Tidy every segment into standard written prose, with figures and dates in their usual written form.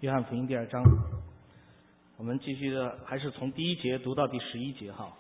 约翰福音第2章，我们继续的还是从第1节读到第11节哈。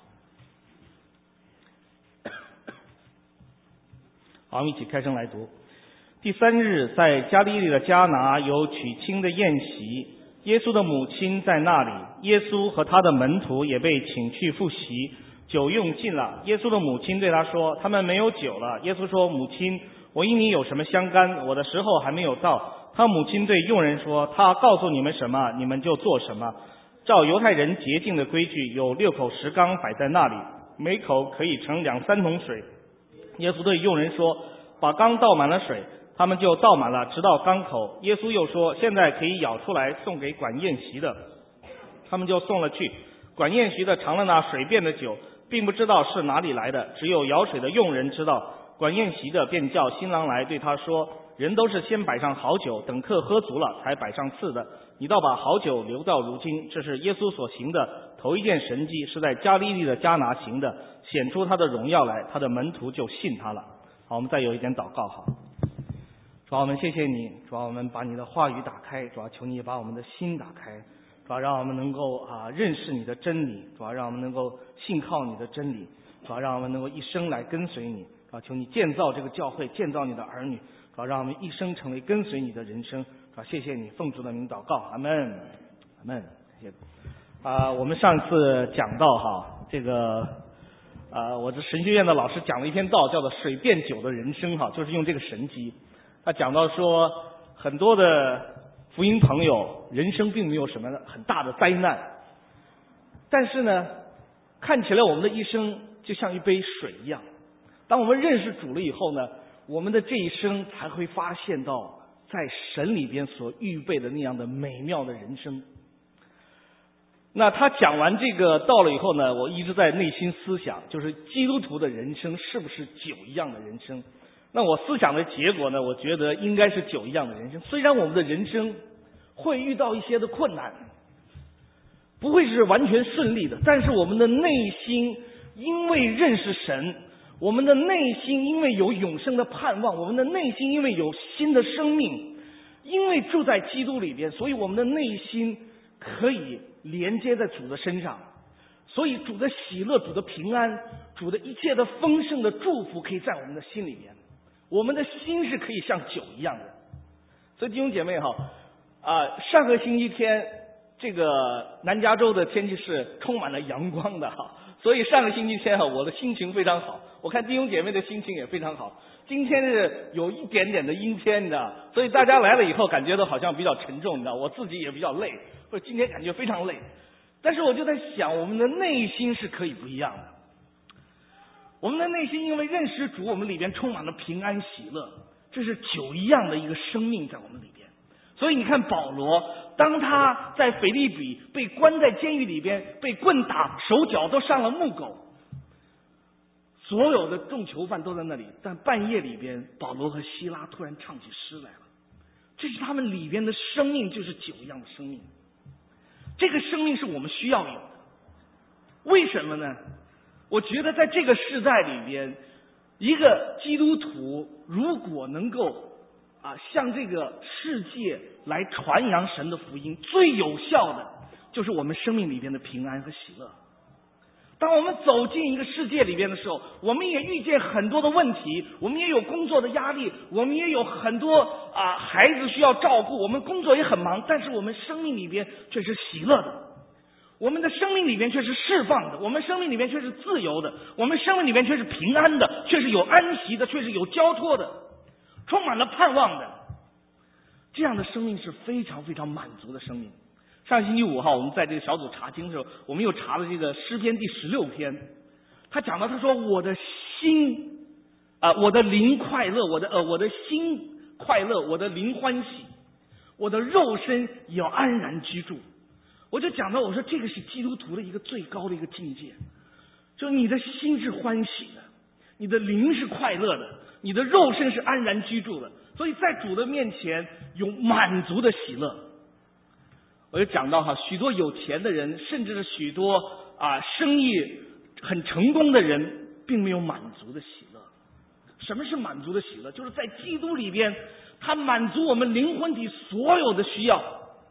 好，我们一起开声来读。第3日，在加利利的迦拿有娶亲的宴席，耶稣的母亲在那里，耶稣和他的门徒也被请去赴席。酒用尽了，耶稣的母亲对他说：“他们没有酒了。”耶稣说：“母亲，我因你有什么相干？我的时候还没有到。”他母亲对佣人说：“他告诉你们什么，你们就做什么。”照犹太人洁净的规矩，有6口石缸摆在那里，每口可以盛2、3桶水。耶稣对佣人说：“把缸倒满了水。”他们就倒满了，直到缸口。耶稣又说：“现在可以舀出来送给管宴席的。”他们就送了去。管宴席的尝了那水变的酒，并不知道是哪里来的，只有舀水的佣人知道。管宴席的便叫新郎来，对他说：“人都是先摆上好酒，等客喝足了，才摆上次的。你倒把好酒留到如今。”这是耶稣所行的头一件神迹，是在加利利的迦拿行的，显出他的荣耀来，他的门徒就信他了。好，我们再有一点祷告哈。主啊，我们谢谢你，主啊，我们把你的话语打开，主啊，求你把我们的心打开，主啊，让我们能够认识你的真理，主啊，让我们能够信靠你的真理，主啊，让我们能够一生来跟随你，主啊，求你建造这个教会，建造你的儿女，主啊，让我们一生成为跟随你的人生，主啊，谢谢你，奉主的名祷告，阿们，阿们。谢谢。我们上次讲到哈，这个我这神学院的老师讲了一篇道，叫做《水变酒的人生》哈，就是用这个神迹。他讲到说，很多的福音朋友人生并没有什么很大的灾难，但是呢，看起来我们的一生就像一杯水一样。当我们认识主了以后呢，我们的这一生才会发现到在神里边所预备的那样的美妙的人生。那他讲完这个道了以后呢，我一直在内心思想，就是基督徒的人生是不是酒一样的人生？那我思想的结果呢，我觉得应该是酒一样的人生。虽然我们的人生会遇到一些的困难，不会是完全顺利的，但是我们的内心因为认识神，我们的内心因为有永生的盼望，我们的内心因为有新的生命，因为住在基督里边，所以我们的内心可以连接在主的身上，所以主的喜乐、主的平安、主的一切的丰盛的祝福可以在我们的心里边。我们的心是可以像酒一样的。所以弟兄姐妹哈，上个星期天这个南加州的天气是充满了阳光的哈，所以上个星期天哈，我的心情非常好。我看弟兄姐妹的心情也非常好。今天是有一点点的阴天，你知道，所以大家来了以后感觉到好像比较沉重，你知道，我自己也比较累，或者今天感觉非常累。但是我就在想，我们的内心是可以不一样的。我们的内心因为认识主，我们里边充满了平安喜乐，这是酒一样的一个生命在我们里边。所以你看保罗，当他在腓立比被关在监狱里边，被棍打，手脚都上了木狗，所有的众囚犯都在那里，但半夜里边保罗和希拉突然唱起诗来了，这是他们里边的生命，就是酒一样的生命。这个生命是我们需要有的。为什么呢？我觉得在这个世代里边，一个基督徒如果能够向这个世界来传扬神的福音，最有效的就是我们生命里边的平安和喜乐。当我们走进一个世界里边的时候，我们也遇见很多的问题，我们也有工作的压力，我们也有很多孩子需要照顾，我们工作也很忙，但是我们生命里边却是喜乐的。我们的生命里面却是释放的，我们生命里面却是自由的，我们生命里面却是平安的，却是有安息的，却是有交托的，充满了盼望的。这样的生命是非常非常满足的生命。上星期五我们在这个小组查经的时候，我们又查了这个诗篇第16篇，他讲到，他说我的心我的灵快乐，我的心快乐，我的灵欢喜，我的肉身也要安然居住。我就讲到，我说这个是基督徒的一个最高的一个境界，就是你的心是欢喜的，你的灵是快乐的，你的肉身是安然居住的，所以在主的面前有满足的喜乐。我就讲到许多有钱的人，甚至是许多生意很成功的人，并没有满足的喜乐。什么是满足的喜乐？就是在基督里边，他满足我们灵魂体所有的需要。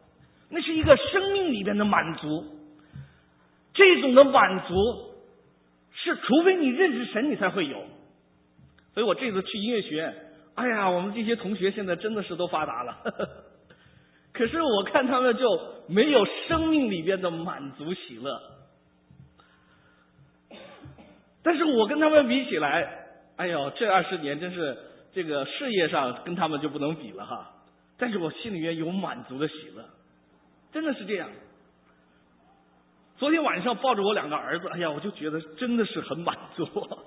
那是一个生命里边的满足。这种的满足是除非你认识神你才会有。所以我这次去音乐学院，哎呀，我们这些同学现在真的是都发达了，可是我看他们就没有生命里边的满足喜乐。但是我跟他们比起来，哎呦，这20年真是这个事业上跟他们就不能比了哈。但是我心里面有满足的喜乐，真的是这样。昨天晚上抱着我2个儿子，哎呀，我就觉得真的是很满足。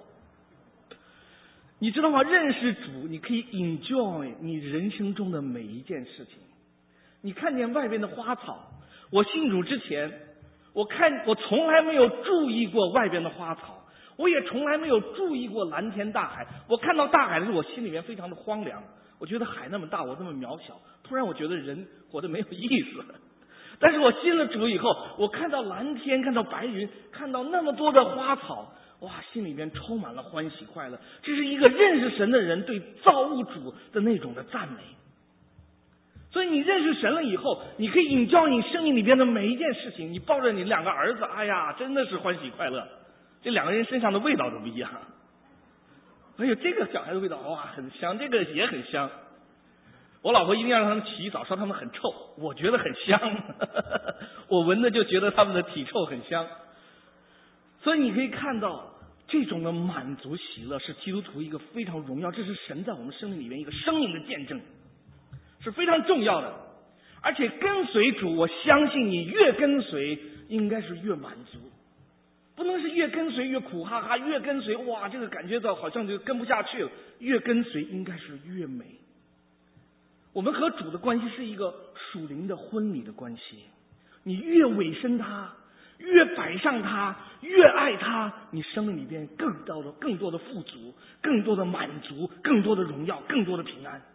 你知道吗？认识主，你可以 enjoy 你人生中的每一件事情。你看见外边的花草，我信主之前，我从来没有注意过外边的花草，我也从来没有注意过蓝天大海。我看到大海的时候，我心里面非常的荒凉，我觉得海那么大，我这么渺小，突然我觉得人活得没有意思。但是我信了主以后，我看到蓝天，看到白云，看到那么多的花草，哇，心里面充满了欢喜快乐。这是一个认识神的人对造物主的那种的赞美。所以你认识神了以后，你可以引教你生命里边的每一件事情。你抱着你2个儿子，哎呀，真的是欢喜快乐。这2个人身上的味道都不一样。哎呦，这个小孩的味道哇很香，这个也很香。我老婆一定要让他们洗澡，说他们很臭，我觉得很香。我闻的就觉得他们的体臭很香。所以你可以看到这种的满足喜乐是基督徒一个非常荣耀，这是神在我们生命里面一个生命的见证，是非常重要的。而且跟随主，我相信你越跟随应该是越满足，不能是越跟随越苦哈哈，越跟随哇这个感觉到好像就跟不下去了，越跟随应该是越美。我们和主的关系是一个属灵的婚礼的关系，你越委身他，越摆上他，越爱他，你生命里边更多的富足，更多的满足，更多的荣耀，更多的平安。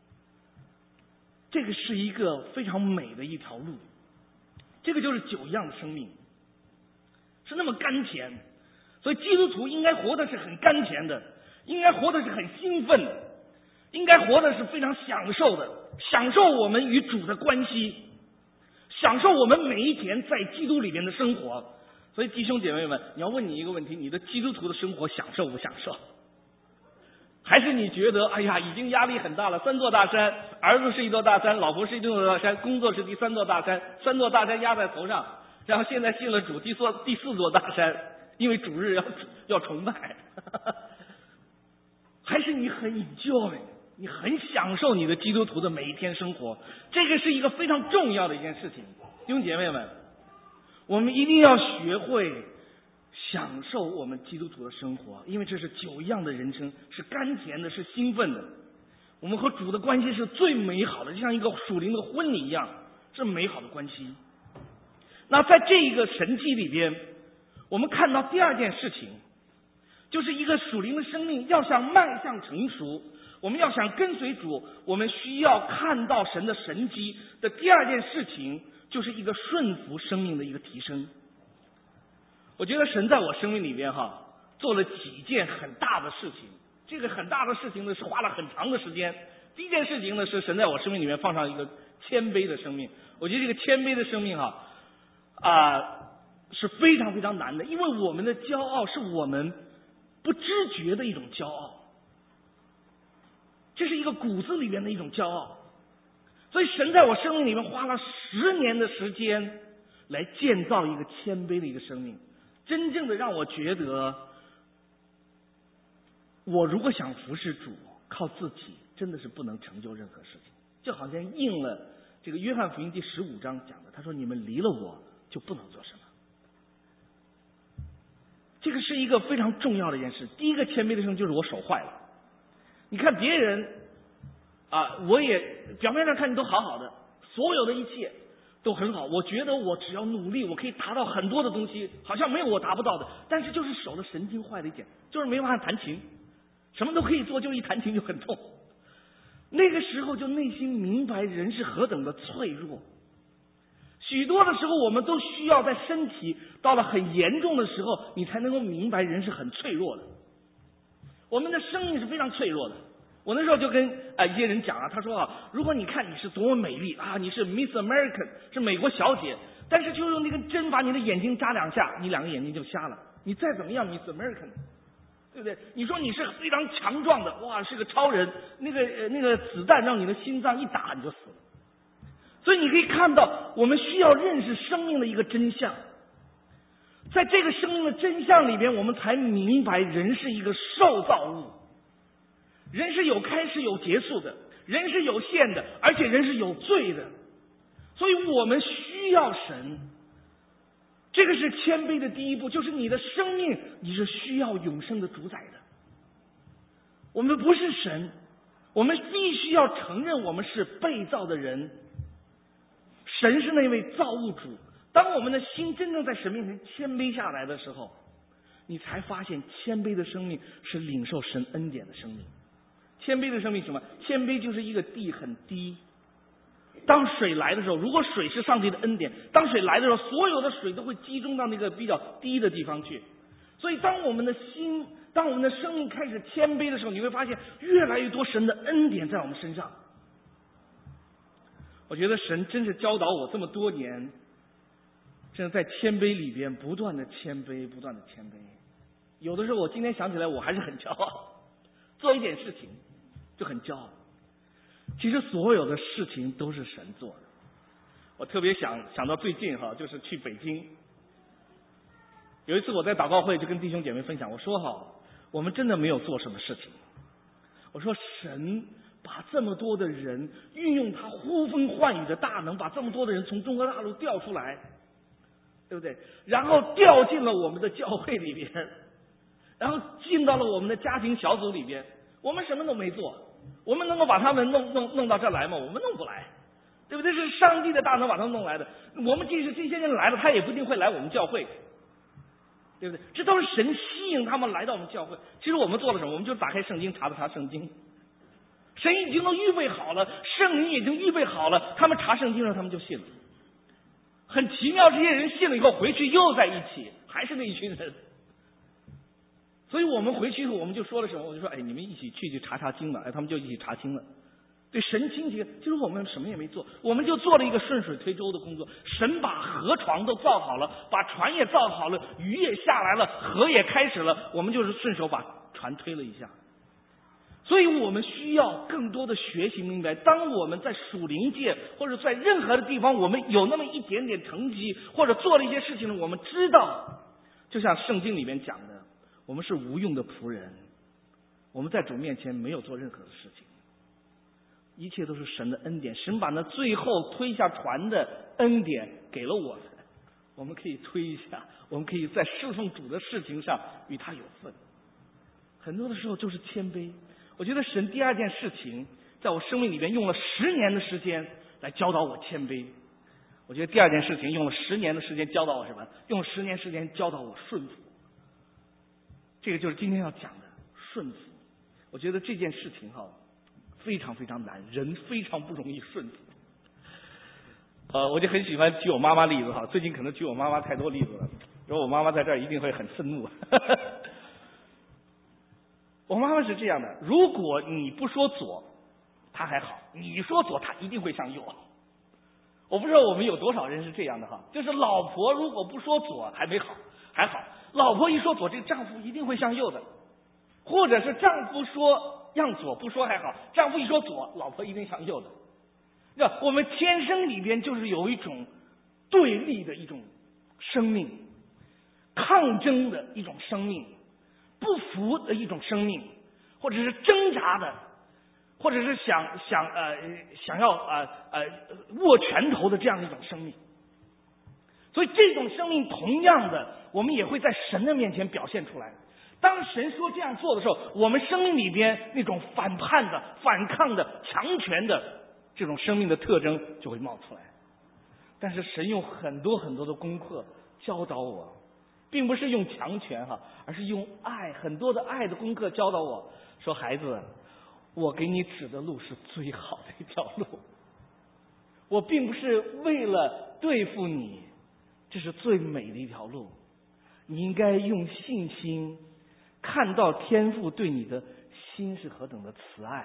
这个是一个非常美的一条路，这个就是酒一样的生命，是那么甘甜。所以基督徒应该活的是很甘甜的，应该活的是很兴奋的，应该活的是非常享受的，享受我们与主的关系，享受我们每一天在基督里面的生活。所以弟兄姐妹们，你要问你一个问题，你的基督徒的生活享受不享受？还是你觉得哎呀已经压力很大了，3座大山，儿子是1座大山，老婆是1座大山，工作是第3座大山，3座大山压在头上，然后现在信了主第4座大山，因为主日要崇拜。还是你很 enjoy， 你很享受你的基督徒的每一天生活，这个是一个非常重要的一件事情。弟兄姐妹们，我们一定要学会享受我们基督徒的生活，因为这是酒一样的人生，是甘甜的，是兴奋的。我们和主的关系是最美好的，就像一个属灵的婚礼一样，是美好的关系。那在这一个神迹里边，我们看到第2件事情，就是一个属灵的生命要想迈向成熟，我们要想跟随主，我们需要看到神的神迹的第2件事情，就是一个顺服生命的一个提升。我觉得神在我生命里面做了几件很大的事情，这个很大的事情呢是花了很长的时间。第一件事情呢是神在我生命里面放上一个谦卑的生命。我觉得这个谦卑的生命是非常非常难的，因为我们的骄傲是我们不知觉的一种骄傲，这是一个骨子里面的一种骄傲。所以神在我生命里面花了10年的时间来建造一个谦卑的一个生命，真正的让我觉得我如果想服侍主，靠自己真的是不能成就任何事情。就好像应了这个约翰福音第15章讲的，他说你们离了我就不能做什么。这个是一个非常重要的一件事。第一个谦卑的生命就是我手坏了。你看别人我也表面上看你都好好的，所有的一切都很好，我觉得我只要努力我可以达到很多的东西，好像没有我达不到的。但是就是手的神经坏了一点，就是没办法弹琴，什么都可以做，就一弹琴就很痛。那个时候就内心明白人是何等的脆弱。许多的时候我们都需要在身体到了很严重的时候，你才能够明白人是很脆弱的。我们的生命是非常脆弱的， 我那时候就跟一些人讲啊，他说啊，如果你看你是多么美丽啊，你是 Miss American， 是美国小姐，但是就用那个针把你的眼睛扎2下，你2个眼睛就瞎了。你再怎么样 Miss American， 对不对？你说你是非常强壮的，哇，是个超人，那个子弹让你的心脏一打你就死了。所以你可以看到，我们需要认识生命的一个真相。在这个生命的真相里边，我们才明白人是一个受造物，人是有开始有结束的，人是有限的，而且人是有罪的。所以我们需要神，这个是谦卑的第一步，就是你的生命你是需要永生的主宰的。我们不是神，我们必须要承认我们是被造的人，神是那位造物主。当我们的心真正在神面前谦卑下来的时候，你才发现谦卑的生命是领受神恩典的生命。谦卑的生命什么？谦卑就是一个地很低，当水来的时候，如果水是上帝的恩典，当水来的时候，所有的水都会集中到那个比较低的地方去。所以当我们的心，当我们的生命开始谦卑的时候，你会发现越来越多神的恩典在我们身上。我觉得神真是教导我这么多年，真是在谦卑里边不断的谦卑，不断的谦卑。有的时候我今天想起来我还是很骄傲，做一点事情就很骄傲。其实所有的事情都是神做的。我特别想到最近就是去北京，有一次我在祷告会就跟弟兄姐妹分享，我说我们真的没有做什么事情。我说神把这么多的人运用他呼风唤雨的大能，把这么多的人从中国大陆调出来，对不对？然后调进了我们的教会里边，然后进到了我们的家庭小组里边。我们什么都没做，我们能够把他们弄到这来吗？我们弄不来，对不对？是上帝的大能把他们弄来的。我们即使这些人来了，他也不一定会来我们教会，对不对？这都是神吸引他们来到我们教会。其实我们做了什么？我们就打开圣经查圣经。神已经都预备好了，圣灵已经预备好了，他们查圣经了，他们就信了。很奇妙，这些人信了以后回去又在一起，还是那一群人。所以我们回去以后，我们就说了什么？我就说，你们一起去查经了。他们就一起查经了。对神亲戚，就是我们什么也没做，我们就做了一个顺水推舟的工作。神把河床都造好了，把船也造好了，鱼也下来了，河也开始了，我们就是顺手把船推了一下。所以我们需要更多的学习明白，当我们在属灵界或者在任何的地方，我们有那么一点点成绩，或者做了一些事情，我们知道，就像圣经里面讲的，我们是无用的仆人，我们在主面前没有做任何的事情，一切都是神的恩典。神把那最后推下船的恩典给了我们，我们可以推一下，我们可以在侍奉主的事情上与他有份。很多的时候就是谦卑。我觉得神第二件事情在我生命里边用了10年的时间来教导我谦卑。我觉得第二件事情用了10年的时间教导我什么？用了10年时间教导我顺服。这个就是今天要讲的顺服。我觉得这件事情非常非常难，人非常不容易顺服。我就很喜欢举我妈妈例子最近可能举我妈妈太多例子了，如果我妈妈在这儿一定会很愤怒。我妈妈是这样的，如果你不说左，她还好；你说左，她一定会向右。我不知道我们有多少人是这样的就是老婆如果不说左还好，老婆一说左，这个丈夫一定会向右的，或者是丈夫说让左不说还好，丈夫一说左，老婆一定向右的。我们天生里边就是有一种对立的一种生命，抗争的一种生命，不服的一种生命，或者是挣扎的，或者是想要握拳头的这样一种生命。所以这种生命同样的，我们也会在神的面前表现出来。当神说这样做的时候，我们生命里边那种反叛的、反抗的、强权的这种生命的特征就会冒出来。但是神用很多很多的功课教导我，并不是用强权而是用爱，很多的爱的功课教导我，说孩子，我给你指的路是最好的一条路，我并不是为了对付你，这是最美的一条路，你应该用信心看到天父对你的心是何等的慈爱，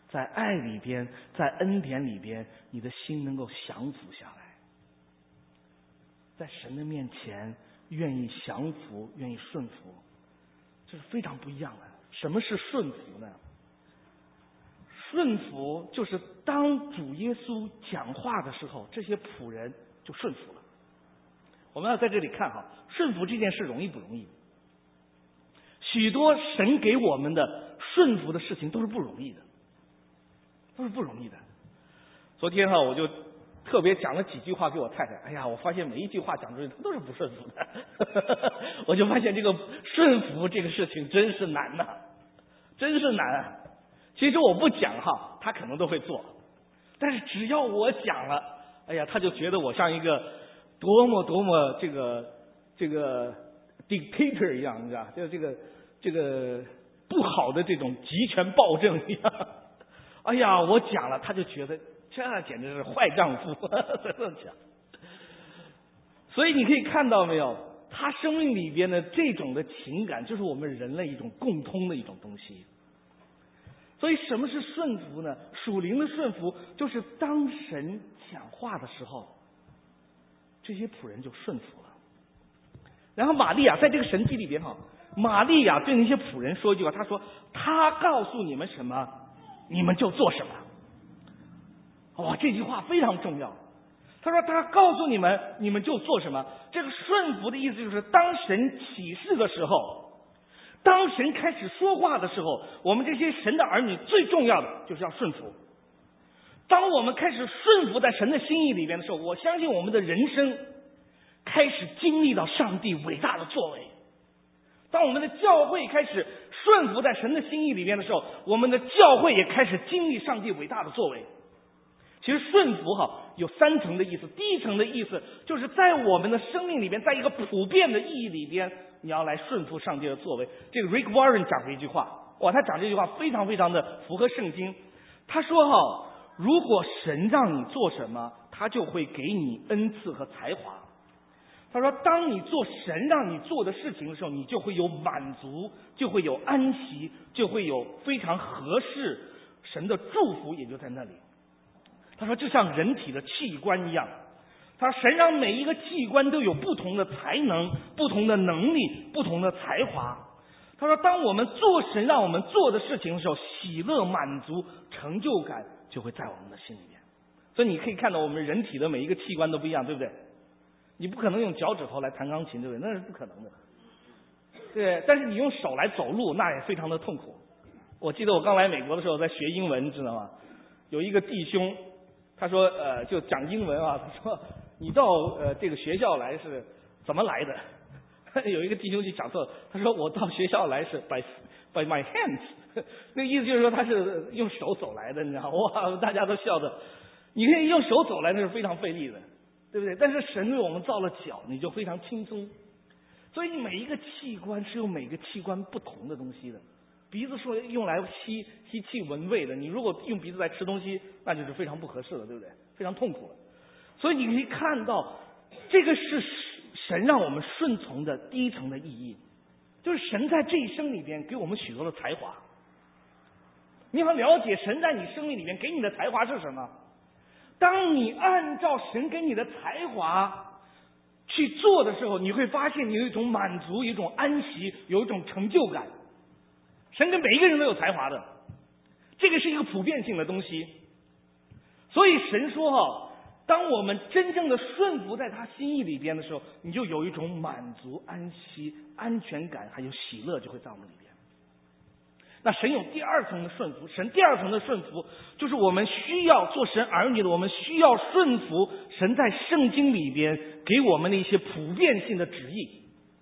在爱里边，在恩典里边，你的心能够降服下来，在神的面前愿意降服，愿意顺服，这是非常不一样的。什么是顺服呢？顺服就是当主耶稣讲话的时候，这些仆人就顺服了。我们要在这里看哈，顺服这件事容易不容易？许多神给我们的顺服的事情都是不容易的，都是不容易的。昨天哈，我就特别讲了几句话给我太太。哎呀，我发现每一句话讲出去，她都是不顺服的。我就发现这个顺服这个事情真是难呐，真是难啊。其实我不讲哈，她可能都会做，但是只要我讲了，哎呀，她就觉得我像一个多么这个 dictator 一样，你知道，就是这个不好的这种集权暴政一样。哎呀，我讲了，他就觉得这简直是坏丈夫，这么讲。所以你可以看到没有，他生命里边的这种的情感，就是我们人类一种共通的一种东西。所以什么是顺服呢？属灵的顺服就是当神讲话的时候，这些仆人就顺服了。然后玛利亚在这个神迹里边哈，玛利亚对那些仆人说一句话，他说：“他告诉你们什么，你们就做什么。”哇，这句话非常重要。他说：“他告诉你们，你们就做什么。”这个顺服的意思就是，当神启示的时候，当神开始说话的时候，我们这些神的儿女最重要的就是要顺服。当我们开始顺服在神的心意里边的时候，我相信我们的人生开始经历到上帝伟大的作为。当我们的教会开始顺服在神的心意里边的时候，我们的教会也开始经历上帝伟大的作为。其实顺服有3层的意思。第一层的意思就是在我们的生命里边，在一个普遍的意义里边，你要来顺服上帝的作为。这个 Rick Warren 讲过一句话，哇，他讲这句话非常的符合圣经。他说如果神让你做什么，他就会给你恩赐和才华。他说当你做神让你做的事情的时候，你就会有满足，就会有安息，就会有非常合适，神的祝福也就在那里。他说就像人体的器官一样，他说神让每一个器官都有不同的才能，不同的能力，不同的才华。他说当我们做神让我们做的事情的时候，喜乐、满足、成就感就会在我们的心里面。所以你可以看到我们人体的每一个器官都不一样，对不对？你不可能用脚趾头来弹钢琴，对不对？那是不可能的。对，但是你用手来走路，那也非常的痛苦。我记得我刚来美国的时候在学英文，知道吗？有一个弟兄，他说就讲英文啊，他说你到这个学校来是怎么来的？有一个弟兄去讲错，他说我到学校来是 by my hands， 那个意思就是说他是用手走来的，你知道吗？哇，大家都笑的。你可以用手走来，那是非常费力的，对不对？但是神为我们造了脚，你就非常轻松。所以每一个器官是用每个器官不同的东西的。鼻子是用来吸气闻味的，你如果用鼻子来吃东西，那就是非常不合适的，对不对？非常痛苦的。所以你可以看到，这个是神让我们顺从的第一层的意义，就是神在这一生里边给我们许多的才华。你要了解神在你生命里面给你的才华是什么。当你按照神给你的才华去做的时候，你会发现你有一种满足，有一种安息，有一种成就感。神跟每一个人都有才华的，这个是一个普遍性的东西。所以神说当我们真正的顺服在他心意里边的时候，你就有一种满足、安息、安全感，还有喜乐就会在我们里边。那神有第二层的顺服，神第二层的顺服就是我们需要做神儿女的，我们需要顺服神在圣经里边给我们的一些普遍性的旨意。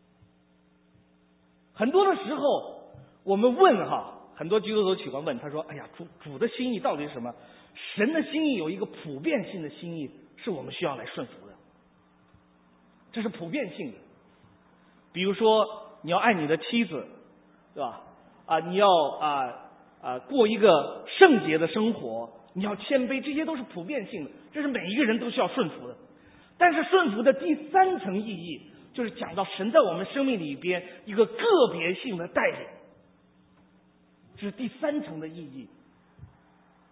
很多的时候我们问很多基督徒喜欢问，他说哎呀，主的心意到底是什么？神的心意有一个普遍性的心意，是我们需要来顺服的，这是普遍性的。比如说你要爱你的妻子，对吧？你要过一个圣洁的生活，你要谦卑，这些都是普遍性的，这是每一个人都需要顺服的。但是顺服的第三层意义，就是讲到神在我们生命里边一个个别性的带领，这是第三层的意义。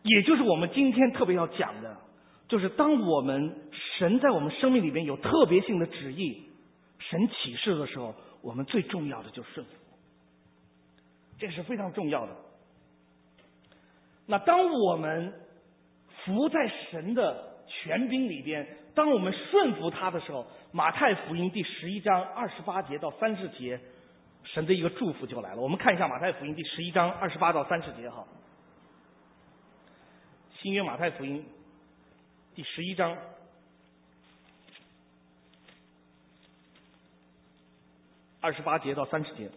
也就是我们今天特别要讲的，就是当我们神在我们生命里边有特别性的旨意，神启示的时候，我们最重要的就是顺服，这是非常重要的。那当我们服在神的权柄里边，当我们顺服他的时候，马太福音第11章28节到30节，神的一个祝福就来了。我们看一下马太福音第11章28到30节哈。新约马太福音第11章28节到30节。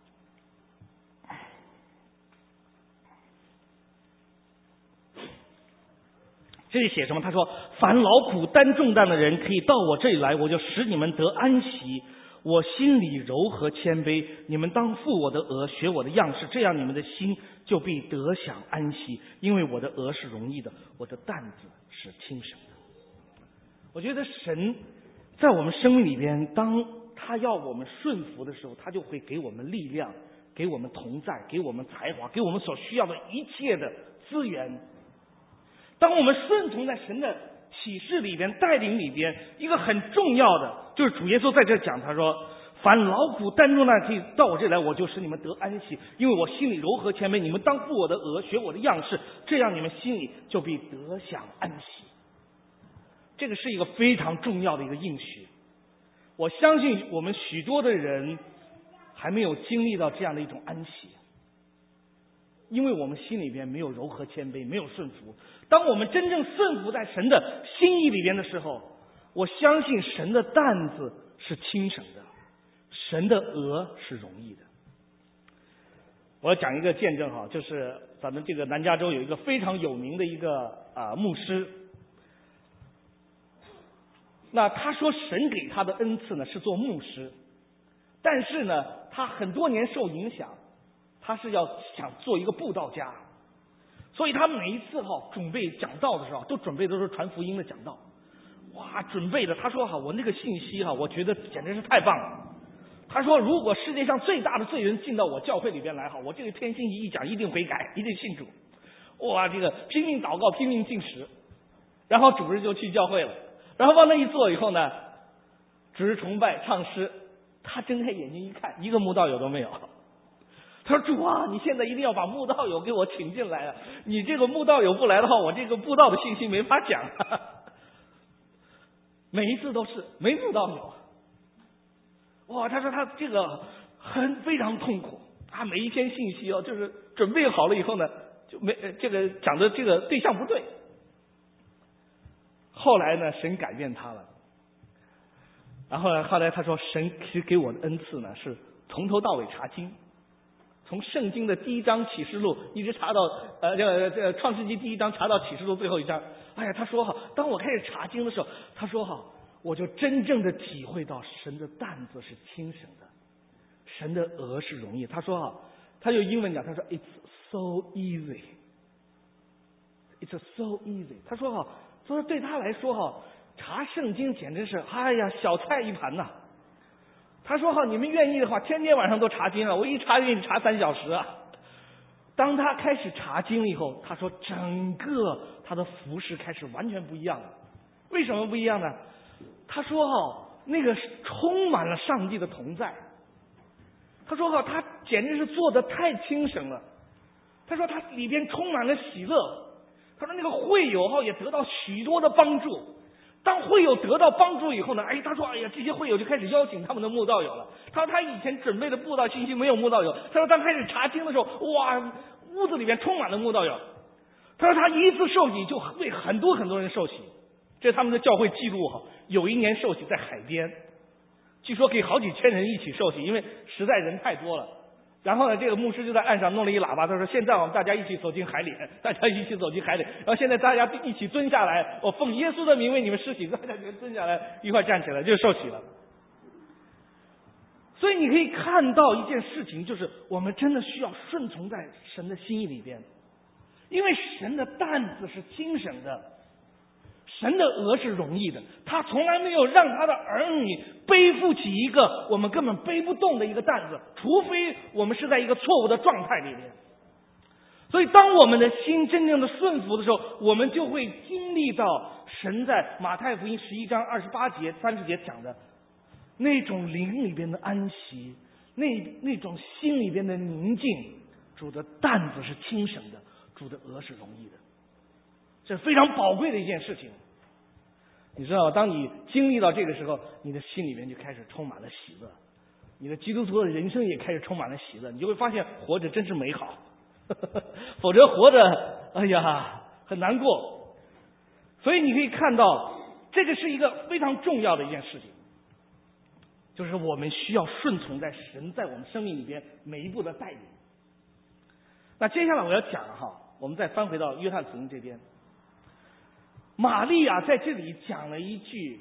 这里写什么？他说：凡劳苦担重担的人可以到我这里来，我就使你们得安息。我心里柔和谦卑，你们当负我的额，学我的样式，这样你们的心就必得享安息。因为我的额是容易的，我的担子是轻省的。我觉得神在我们生命里边，当他要我们顺服的时候，他就会给我们力量，给我们同在，给我们才华，给我们所需要的一切的资源。当我们顺从在神的启示里边、带领里边，一个很重要的就是主耶稣在这讲，他说：凡劳苦担重担可以到我这里来，我就使你们得安息，因为我心里柔和谦卑，你们当负我的额，学我的样式，这样你们心里就必得享安息。这个是一个非常重要的一个应许。我相信我们许多的人还没有经历到这样的一种安息，因为我们心里边没有柔和谦卑，没有顺服。当我们真正顺服在神的心意里边的时候，我相信神的担子是轻省的，神的额是容易的。我要讲一个见证哈，就是咱们这个南加州有一个非常有名的一个牧师。那他说神给他的恩赐呢是做牧师，但是呢他很多年受影响，他是想做一个布道家，所以他每一次准备讲道的时候，都准备都是传福音的讲道。哇，准备的他说我那个信息我觉得简直是太棒了。他说如果世界上最大的罪人进到我教会里边来我这个篇信息一讲，一定悔改，一定信主。哇，这个拼命祷告，拼命禁食，然后主日就去教会了，然后往那一坐以后呢，主日崇拜唱诗，他睁开眼睛一看，一个慕道友都没有。他说主啊，你现在一定要把慕道友给我请进来啊！你这个慕道友不来的话，我这个布道的信息没法讲。每一次都是没慕道友。哇，他说他这个非常痛苦，他每一篇信息就是准备好了以后呢，就这个讲的这个对象不对。后来呢，神改变他了。然后后来他说，神其实给我的恩赐呢是从头到尾查经。从圣经的第一章启示录一直查到创世纪第一章查到启示录最后一章。哎呀，他说当我开始查经的时候，他说我就真正的体会到神的担子是轻省的，神的额是容易。他说他用英文讲，他说 It's so easy, It's so easy。他说对他来说查圣经简直是小菜一盘呐。他说你们愿意的话，天天晚上都查经我一查愿意查3小时啊。当他开始查经以后，他说整个他的服事开始完全不一样了。为什么不一样呢？他说那个充满了上帝的同在。他说他简直是做得太轻省了。他说他里边充满了喜乐。他说那个会友也得到许多的帮助。当会友得到帮助以后呢，他说这些会友就开始邀请他们的慕道友了。他说他以前准备的布道信息没有慕道友。他说当开始查经的时候，哇，屋子里面充满了慕道友。他说他一次受洗就为很多很多人受洗。这是他们的教会记录有一年受洗在海边，据说给好几千人一起受洗，因为实在人太多了。然后呢，这个牧师就在岸上弄了一喇叭，他说现在我们大家一起走进海里，大家一起走进海里，然后现在大家一起蹲下来，我奉耶稣的名为你们施洗，大家就蹲下来一块站起来就受洗了。所以你可以看到一件事情，就是我们真的需要顺从在神的心意里边，因为神的担子是轻省的，神的额是容易的，他从来没有让他的儿女背负起一个我们根本背不动的一个担子，除非我们是在一个错误的状态里面。 所以当我们的心真正的顺服的时候，我们就会经历到神在马太福音11章28节30节讲的那种灵里边的安息，那种心里边的宁静。主的担子是轻省的，主的额是容易的，这是非常宝贵的一件事情。你知道，当你经历到这个时候，你的心里面就开始充满了喜乐，你的基督徒的人生也开始充满了喜乐，你就会发现活着真是美好，否则活着，哎呀，很难过。所以你可以看到，这个是一个非常重要的一件事情，就是我们需要顺从在神在我们生命里边每一步的带领。那接下来我要讲我们再翻回到约翰福音这边，玛利亚在这里讲了一句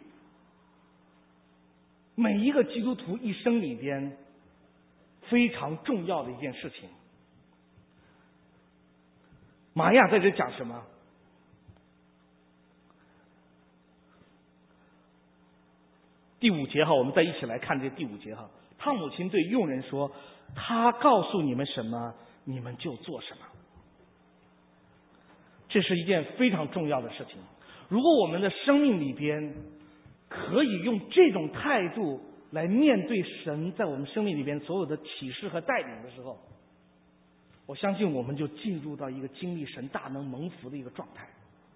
每一个基督徒一生里边非常重要的一件事情。玛利亚在这讲什么？第5节我们再一起来看这第5节他母亲对佣人说，他告诉你们什么，你们就做什么。这是一件非常重要的事情。如果我们的生命里边可以用这种态度来面对神在我们生命里边所有的启示和带领的时候，我相信我们就进入到一个经历神大能蒙福的一个状态。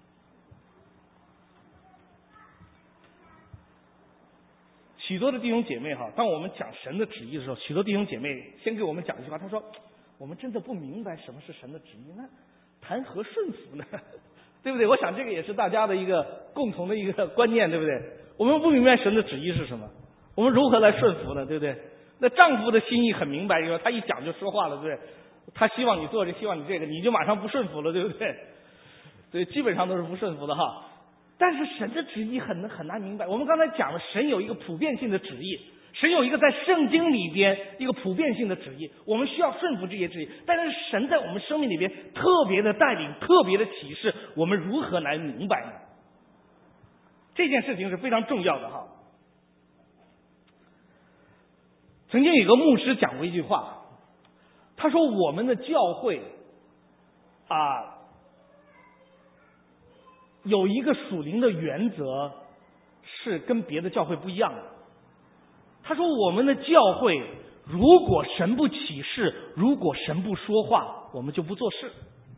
许多的弟兄姐妹当我们讲神的旨意的时候，许多弟兄姐妹先给我们讲一句话，他说我们真的不明白什么是神的旨意，那谈何顺服呢？对不对？我想这个也是大家的一个共同的一个观念，对不对？我们不明白神的旨意是什么，我们如何来顺服呢？对不对？那丈夫的心意很明白，因为他一讲就说话了，对不对？他希望你做这，希望你这个，你就马上不顺服了，对不对？所以基本上都是不顺服的但是神的旨意很难明白。我们刚才讲了，神有一个普遍性的旨意，神有一个在圣经里边一个普遍性的旨意，我们需要顺服这些旨意。但是神在我们生命里边特别的带领，特别的启示，我们如何来明白呢？这件事情是非常重要的曾经有个牧师讲过一句话，他说我们的教会有一个属灵的原则是跟别的教会不一样的。他说我们的教会如果神不启示，如果神不说话，我们就不做事。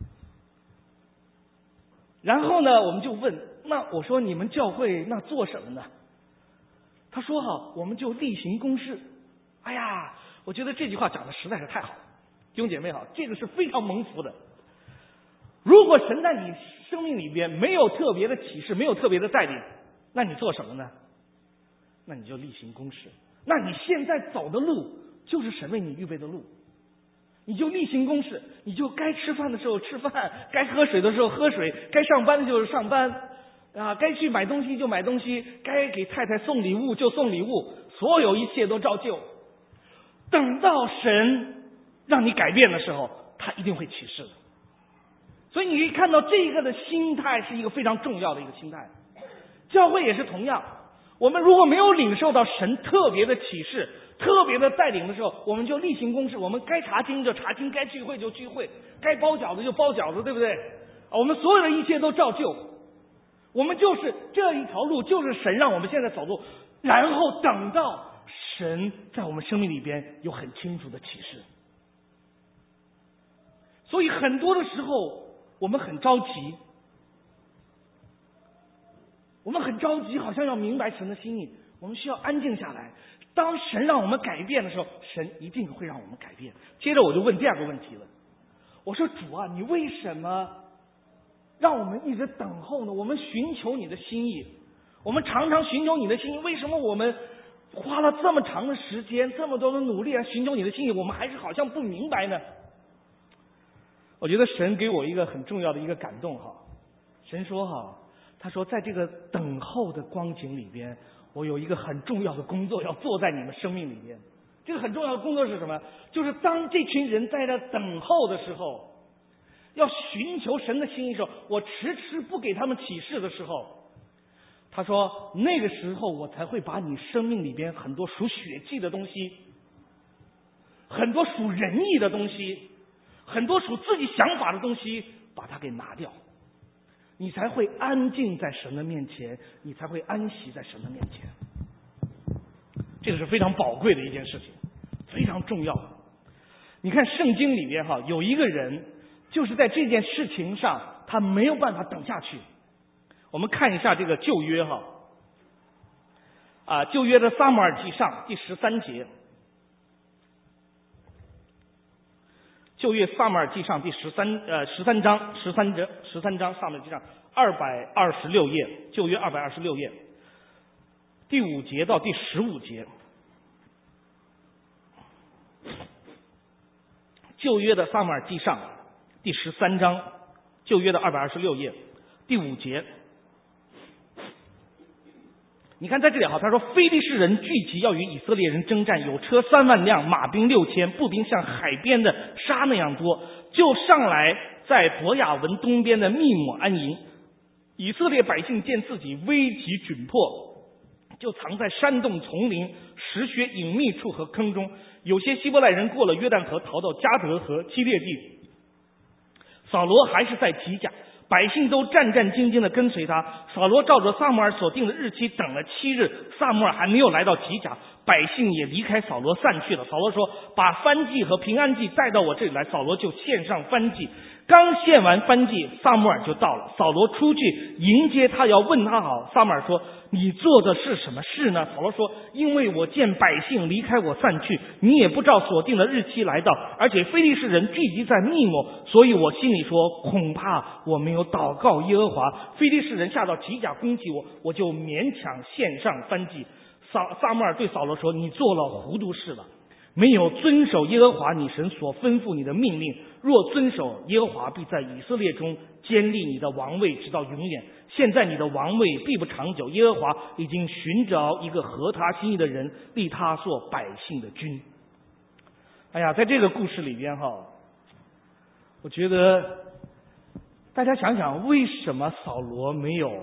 然后呢，我们就问，那我说你们教会那做什么呢？他说我们就例行公事。哎呀，我觉得这句话讲的实在是太好了，弟兄姐妹这个是非常蒙福的。如果神在你生命里边没有特别的启示，没有特别的带领，那你做什么呢？那你就例行公事。那你现在走的路就是神为你预备的路，你就例行公事，你就该吃饭的时候吃饭，该喝水的时候喝水，该上班的就是上班该去买东西就买东西，该给太太送礼物就送礼物，所有一切都照旧。等到神让你改变的时候，他一定会启示的。所以你可以看到这个的心态是一个非常重要的一个心态。教会也是同样，我们如果没有领受到神特别的启示，特别的带领的时候，我们就例行公事，我们该查经就查经，该聚会就聚会，该包饺子就包饺子，对不对？我们所有的一切都照旧，我们就是这一条路，就是神让我们现在走路，然后等到神在我们生命里边有很清楚的启示。所以很多的时候我们很着急，好像要明白神的心意，我们需要安静下来。当神让我们改变的时候，神一定会让我们改变。接着我就问第二个问题了，我说主啊，你为什么让我们一直等候呢？我们寻求你的心意，我们常常寻求你的心意，为什么我们花了这么长的时间，这么多的努力来寻求你的心意，我们还是好像不明白呢？我觉得神给我一个很重要的一个感动神说他说在这个等候的光景里边，我有一个很重要的工作要做在你们生命里边。这个很重要的工作是什么？就是当这群人在这等候的时候，要寻求神的心意的时候，我迟迟不给他们启示的时候，他说那个时候我才会把你生命里边很多属血气的东西，很多属仁义的东西， 很多属自己想法的东西，把它给拿掉，你才会安静在神的面前，你才会安息在神的面前。这个是非常宝贵的一件事情，非常重要的。你看圣经里边有一个人，就是在这件事情上他没有办法等下去。我们看一下这个旧约旧约的撒母耳记上第13节，旧约撒母耳记上第13章撒母耳记上226页，旧约226页第5节到第15节。旧约的撒母耳记上第13章，旧约的226页第5节。你看在这里他说非利士人聚集要与以色列人征战，有车3万辆，马兵6000，步兵像海边的沙那样多，就上来在伯亚文东边的密抹安营。以色列百姓见自己危急窘迫，就藏在山洞丛林石穴隐秘处和坑中。有些希伯来人过了约旦河，逃到加德和基列地。扫罗还是在吉甲，百姓都战战兢兢地跟随他。扫罗照着撒母耳所定的日期等了7日，撒母耳还没有来到吉甲，百姓也离开扫罗散去了。扫罗说：把燔祭和平安祭带到我这里来。扫罗就献上燔祭，刚献完燔祭，撒母耳就到了。扫罗出去迎接他，要问他好。撒母耳说：你做的是什么事呢？扫罗说：因为我见百姓离开我散去，你也不照所定的日期来到，而且非利士人聚集在密抹，所以我心里说，恐怕我没有祷告耶和华，非利士人下到吉甲攻击我，我就勉强献上燔祭。撒母耳对扫罗说：你做了糊涂事了，没有遵守耶和华你神所吩咐你的命令。若遵守，耶和华必在以色列中坚立你的王位直到永远。现在你的王位必不长久，耶和华已经寻找一个合他心意的人，立他做百姓的君。哎呀，在这个故事里边我觉得大家想想，为什么扫罗没有？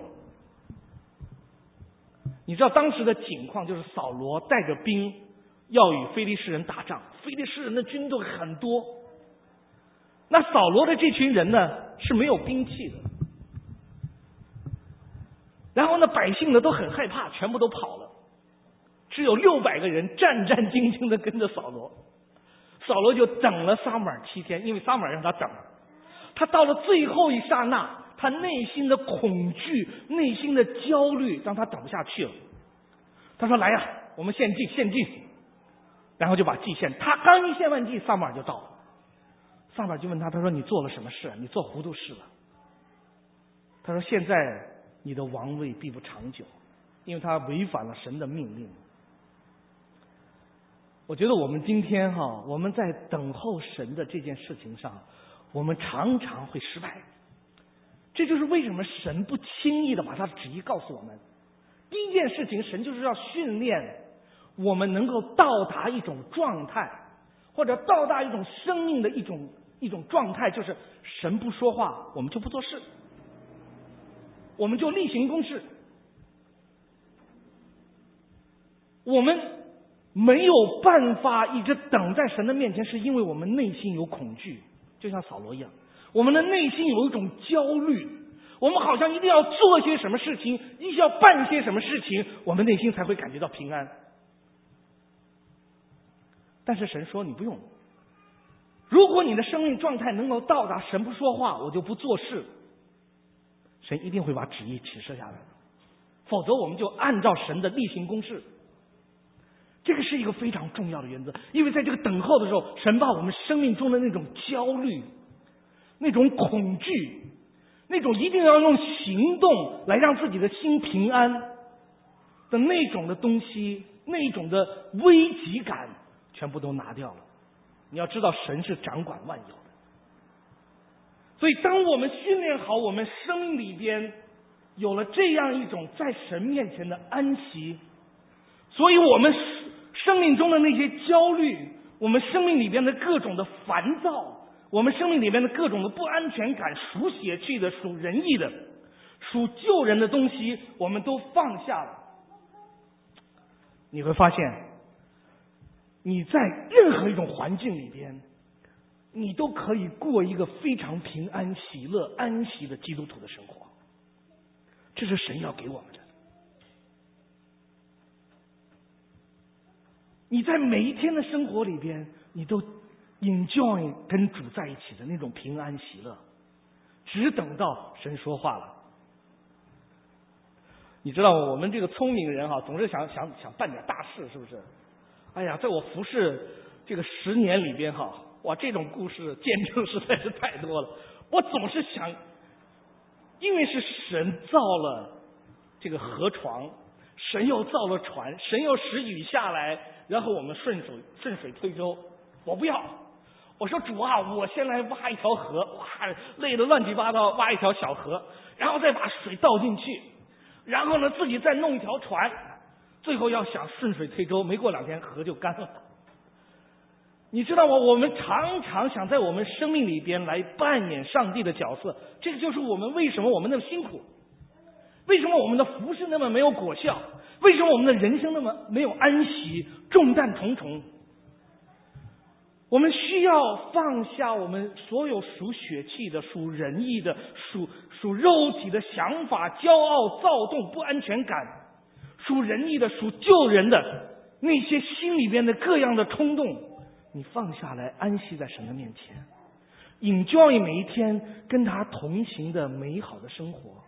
你知道当时的情况就是扫罗带着兵要与非利士人打仗，非利士人的军队很多，那扫罗的这群人呢是没有兵器的，然后呢百姓呢都很害怕，全部都跑了，只有600个人战战兢兢地跟着扫罗。扫罗就等了撒母耳7天，因为撒母耳让他等，他到了最后一刹那，他内心的恐惧，内心的焦虑让他等不下去了。他说：来呀，我们献祭，然后就把祭献。他刚一献完祭，撒母耳就到了。撒母耳就问他，他说：你做了什么事？你做糊涂事了。他说：现在你的王位必不长久，因为他违反了神的命令。我觉得我们今天我们在等候神的这件事情上，我们常常会失败。这就是为什么神不轻易的把他的旨意告诉我们。第一件事情，神就是要训练我们能够到达一种状态，或者到达一种生命的一种状态，就是神不说话，我们就不做事，我们就例行公事，我们没有办法一直等在神的面前，是因为我们内心有恐惧，就像扫罗一样，我们的内心有一种焦虑，我们好像一定要做些什么事情，一定要办些什么事情，我们内心才会感觉到平安。但是神说你不用，如果你的生命状态能够到达神不说话我就不做事，神一定会把旨意启示下来的，否则我们就按照神的例行公事。这个是一个非常重要的原则，因为在这个等候的时候，神把我们生命中的那种焦虑，那种恐惧，那种一定要用行动来让自己的心平安的那种的东西，那种的危急感全部都拿掉了。你要知道神是掌管万有的，所以当我们训练好我们生命里边有了这样一种在神面前的安息，所以我们生命中的那些焦虑，我们生命里边的各种的烦躁，我们生命里边的各种的不安全感，属血气的，属仁义的，属救人的东西，我们都放下了。你会发现你在任何一种环境里边， 你都可以过一个非常平安、喜乐、安息的基督徒的生活。这是神要给我们的。你在每一天的生活里边，你都 enjoy 跟主在一起的那种平安喜乐，只等到神说话了。你知道我们这个聪明人总是想办点大事，是不是？哎呀，在我服侍这个10年里边哇，这种故事见证实在是太多了。我总是想，因为是神造了这个河床，神又造了船，神又使雨下来，然后我们顺水推舟。我不要，我说主啊，我先来挖一条河，哇，累得乱七八糟，挖一条小河，然后再把水倒进去，然后呢自己再弄一条船，最后要想顺水推舟，没过2天河就干了。你知道吗？我们常常想在我们生命里边来扮演上帝的角色，这个就是我们为什么我们那么辛苦，为什么我们的服事那么没有果效，为什么我们的人生那么没有安息，重担重重。我们需要放下我们所有属血气的、属人意的、属肉体的想法、骄傲、躁动、不安全感，属人意的、属救人的那些心里边的各样的冲动，你放下来，安息在神的面前， enjoy 每一天跟他同行的美好的生活。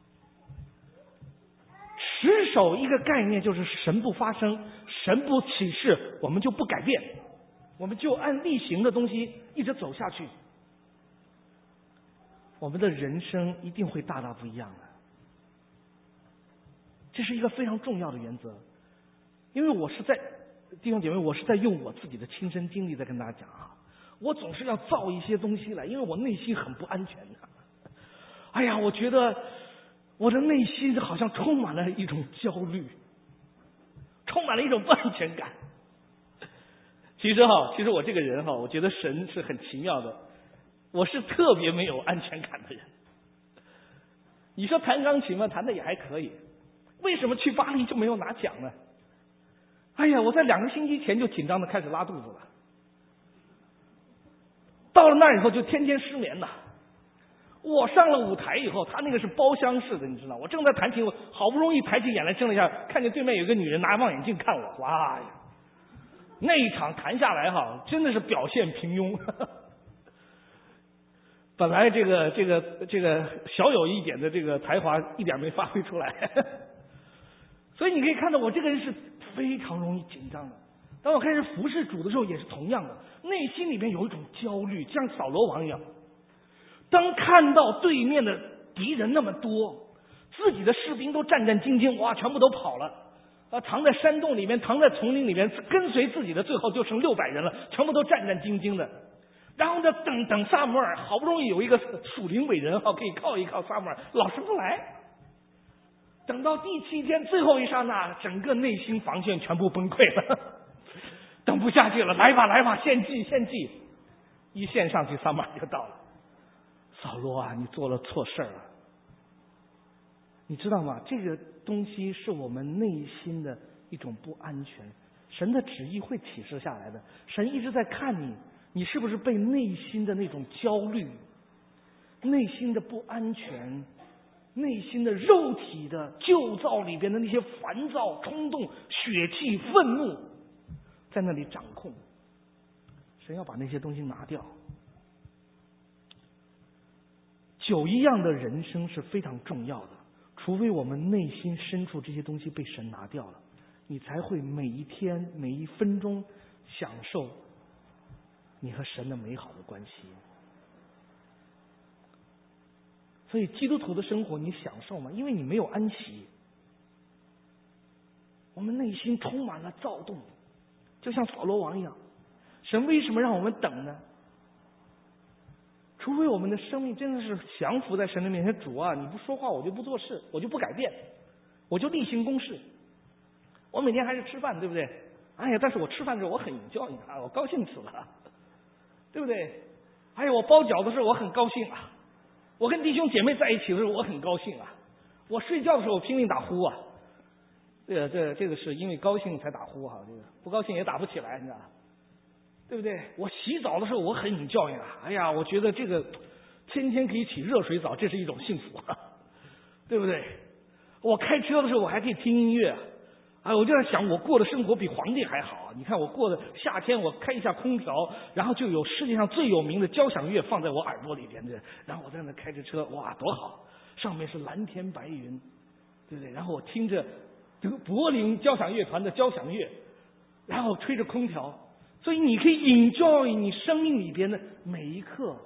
持守一个概念，就是神不发生，神不启示，我们就不改变，我们就按例行的东西一直走下去，我们的人生一定会大大不一样的。这是一个非常重要的原则，因为弟兄姐妹，我是在用我自己的亲身经历在跟大家讲我总是要造一些东西来，因为我内心很不安全的。哎呀，我觉得我的内心好像充满了一种焦虑，充满了一种不安全感。其实我这个人我觉得神是很奇妙的，我是特别没有安全感的人。你说弹钢琴嘛，弹的也还可以，为什么去巴黎就没有拿奖呢？哎呀，我在2个星期前就紧张的开始拉肚子了，到了那儿以后就天天失眠了。我上了舞台以后，他那个是包厢式的，你知道，我正在弹琴，我好不容易抬起眼来睁了一下，看见对面有一个女人拿望远镜看我，哇呀，那一场弹下来真的是表现平庸。本来这个小有一点的这个才华一点没发挥出来。所以你可以看到我这个人是非常容易紧张的。当我开始服侍主的时候也是同样的，内心里面有一种焦虑，像扫罗王一样。当看到对面的敌人那么多，自己的士兵都战战兢兢，哇，全部都跑了，藏在山洞里面，藏在丛林里面，跟随自己的最后就剩600人了，全部都战战兢兢的。然后呢，等撒母耳，好不容易有一个属灵伟人可以靠一靠，撒母耳老是不来。等到第7天最后一刹那，整个内心防线全部崩溃了，等不下去了，来吧，献祭，一献上去，撒母耳就到了。扫罗啊，你做了错事了。你知道吗？这个东西是我们内心的一种不安全，神的旨意会启示下来的。神一直在看你是不是被内心的那种焦虑、内心的不安全、内心的肉体的旧造里边的那些烦躁、冲动、血气、愤怒在那里掌控。神要把那些东西拿掉。酒一样的人生是非常重要的，除非我们内心深处这些东西被神拿掉了，你才会每一天每一分钟享受你和神的美好的关系。所以基督徒的生活你享受吗？因为你没有安息，我们内心充满了躁动，就像扫罗王一样。神为什么让我们等呢？除非我们的生命真的是降服在神的面前，主啊，你不说话我就不做事，我就不改变，我就例行公事。我每天还是吃饭，对不对？哎呀，但是我吃饭的时候我很enjoy啊，我高兴死了，对不对？哎呀，我包饺子的时候我很高兴啊，我跟弟兄姐妹在一起的时候我很高兴啊，我睡觉的时候我拼命打呼啊。这个是因为高兴才打呼哈，这个不高兴也打不起来，你知道吧？ 对不对？我洗澡的时候我很enjoy啊，哎呀，我觉得这个天天可以洗热水澡，这是一种幸福，对不对？我开车的时候我还可以听音乐，哎，我就在想，我过的生活比皇帝还好。你看我过的夏天，我开一下空调，然后就有世界上最有名的交响乐放在我耳朵里边的，然后我在那开着车，哇，多好！上面是蓝天白云，对不对？然后我听着柏林交响乐团的交响乐，然后吹着空调，所以你可以 enjoy 你生命里边的每一刻，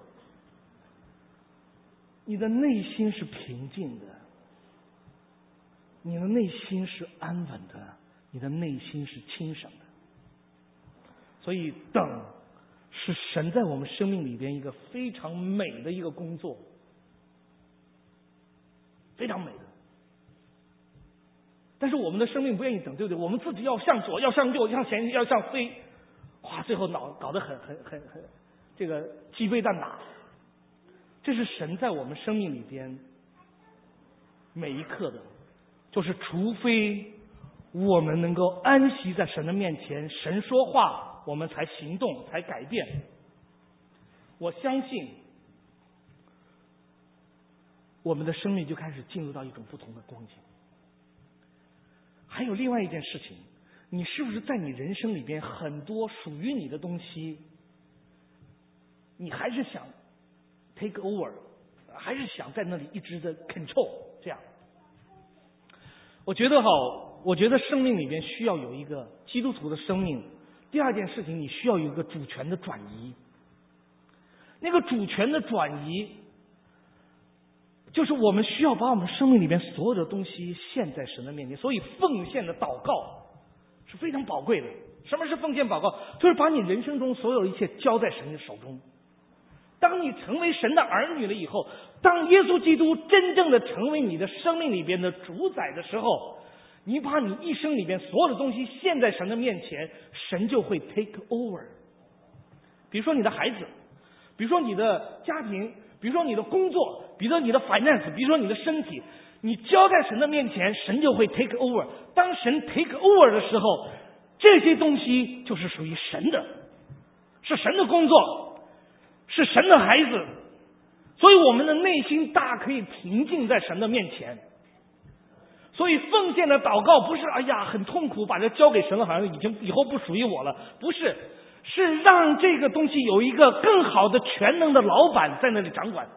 你的内心是平静的。你的内心是安稳的，你的内心是轻省的。所以等是神在我们生命里边一个非常美的一个工作，非常美的。但是我们的生命不愿意等，对不对？我们自己要向左，要向右，要向前，要向飞，哇，最后搞得很这个鸡飞蛋打。这是神在我们生命里边每一刻的。就是除非我们能够安息在神的面前，神说话我们才行动，才改变。我相信我们的生命就开始进入到一种不同的光景。还有另外一件事情，你是不是在你人生里边很多属于你的东西，你还是想 take over， 还是想在那里一直的 control 这样。我觉得生命里边需要有一个基督徒的生命。第二件事情，你需要有一个主权的转移。那个主权的转移，就是我们需要把我们生命里边所有的东西献在神的面前。所以奉献的祷告是非常宝贵的。什么是奉献祷告？就是把你人生中所有一切交在神的手中。当你成为神的儿女了以后，当耶稣基督真正的成为你的生命里边的主宰的时候，你把你一生里边所有的东西献在神的面前，神就会 take over。 比如说你的孩子，比如说你的家庭，比如说你的工作，比如说你的 finance， 比如说你的身体，你交在神的面前，神就会 take over。 当神 take over 的时候，这些东西就是属于神的，是神的工作，是神的孩子。所以我们的内心大可以平静在神的面前。所以奉献的祷告不是哎呀很痛苦，把这交给神了，好像以后不属于我了，不是，是让这个东西有一个更好的全能的老板在那里掌管。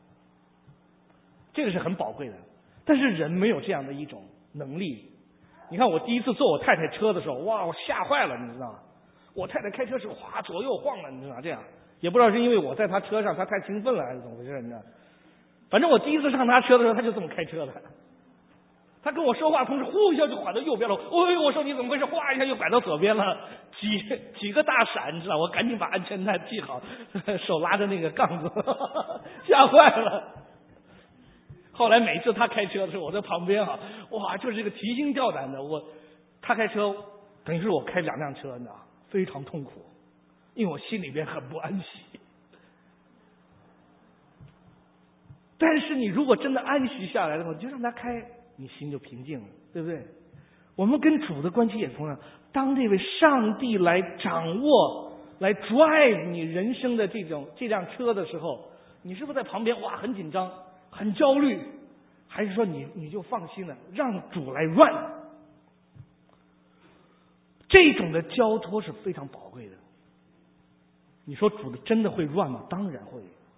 这个是很宝贵的。但是人没有这样的一种能力。你看我第一次坐我太太车的时候，哇，我吓坏了，你知道吗？我太太开车是哗左右晃了，你知道吗？这样也不知道是因为我在她车上她太兴奋了还是怎么回事，你知道。反正我第一次上她车的时候，她就这么开车的。她跟我说话同时呼一下就拐到右边了，我说你怎么回事，哗一下又拐到左边了，几个大闪，你知道，我赶紧把安全带系好，手拉着那个杠子，吓坏了。后来每次他开车的时候，我在旁边啊，哇，就是这个提心吊胆的。他开车等于是我开2辆车，你知道，非常痛苦，因为我心里边很不安息。但是你如果真的安息下来的话，你就让他开，你心就平静了，对不对？我们跟主的关系也同样，当这位上帝来掌握、来 drive 你人生的这辆车的时候，你是不是在旁边哇很紧张、很焦虑？还是说你就放心了，让主来 run？ 这种的交托是非常宝贵的。你说主的真的会 run 吗？当然会。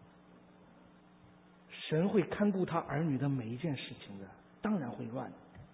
神会看顾他儿女的每一件事情的，当然会 run。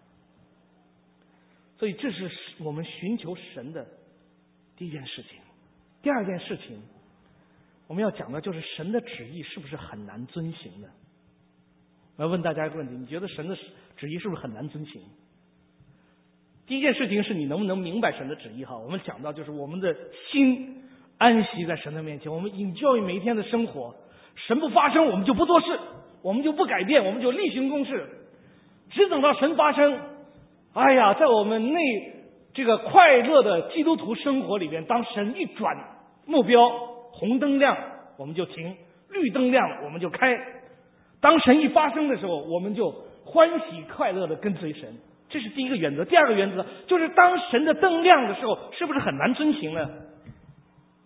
所以这是我们寻求神的第一件事情。第二件事情，我们要讲的就是神的旨意是不是很难遵行的。我要问大家一个问题，你觉得神的旨意是不是很难遵行？第一件事情是你能不能明白神的旨意哈？我们讲到就是我们的心安息在神的面前，我们enjoy每一天的生活，神不发生我们就不做事，我们就不改变，我们就例行公事，只等到神发生。哎呀，在我们这个快乐的基督徒生活里边，当神一转目标，红灯亮我们就停，绿灯亮我们就开。当神一发生的时候，我们就欢喜快乐的跟随神。这是第一个原则。第二个原则就是当神的灯亮的时候，是不是很难遵行呢？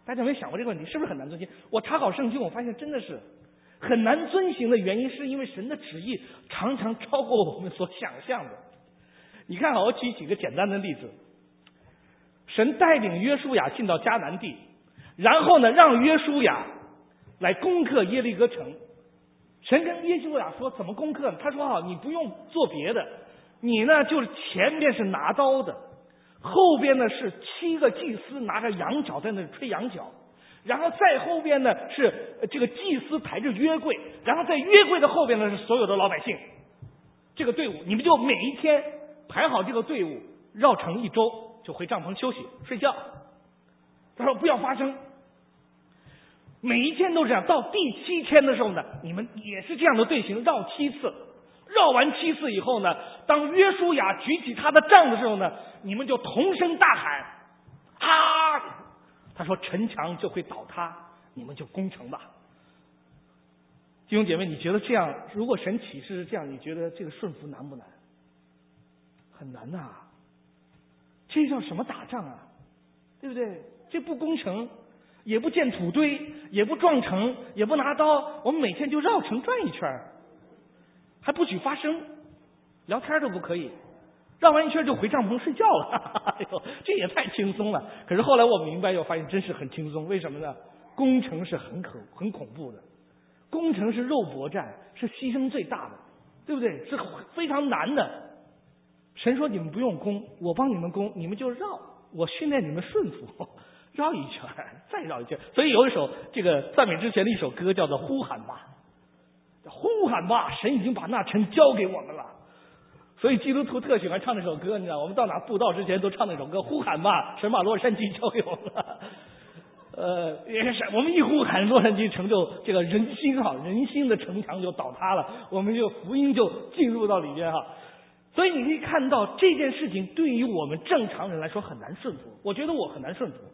大家有没有想过这个问题？是不是很难遵行？我查考圣经，我发现真的是很难遵行的原因，是因为神的旨意常常超过我们所想象的。你看，我举几个简单的例子。神带领约书亚进到迦南地，然后呢，让约书亚来攻克耶利哥城。神跟约书亚说怎么攻克呢？他说你不用做别的，你呢就是前边是拿刀的，后边呢是7个祭司拿着羊角在那吹羊角，然后再后边呢是这个祭司抬着约柜，然后在约柜的后边呢是所有的老百姓。这个队伍你们就每一天排好这个队伍，绕城1周，就回帐篷休息睡觉。他说不要发声，每一天都这样。到第7天的时候呢，你们也是这样的队形，绕7次。绕完7次以后呢，当约书亚举起他的杖的时候呢，你们就同声大喊啊！他说城墙就会倒塌，你们就攻城吧。弟兄姐妹，你觉得这样，如果神启示是这样，你觉得这个顺服难不难？很难呐，这叫什么打仗啊？对不对？这不攻城，也不建土堆，也不撞城，也不拿刀，我们每天就绕城转一圈，还不许发声，聊天都不可以，绕完一圈就回帐篷睡觉了。哎呦，这也太轻松了。可是后来我明白，又发现真是很轻松。为什么呢？攻城是很恐怖的，攻城是肉搏战，是牺牲最大的，对不对？是非常难的。神说你们不用攻，我帮你们攻，你们就绕，我训练你们顺服，绕一圈再绕一圈。所以有一首这个赞美之前的一首歌叫做呼喊吧，呼喊吧，神已经把那城交给我们了。所以基督徒特喜欢唱那首歌，你知道，我们到哪布道之前都唱那首歌，呼喊吧，神把洛杉矶交给我们了。也是我们一呼喊，洛杉矶城就这个人心的城墙就倒塌了，我们就福音就进入到里边哈。所以你可以看到这件事情对于我们正常人来说很难顺服，我觉得我很难顺服。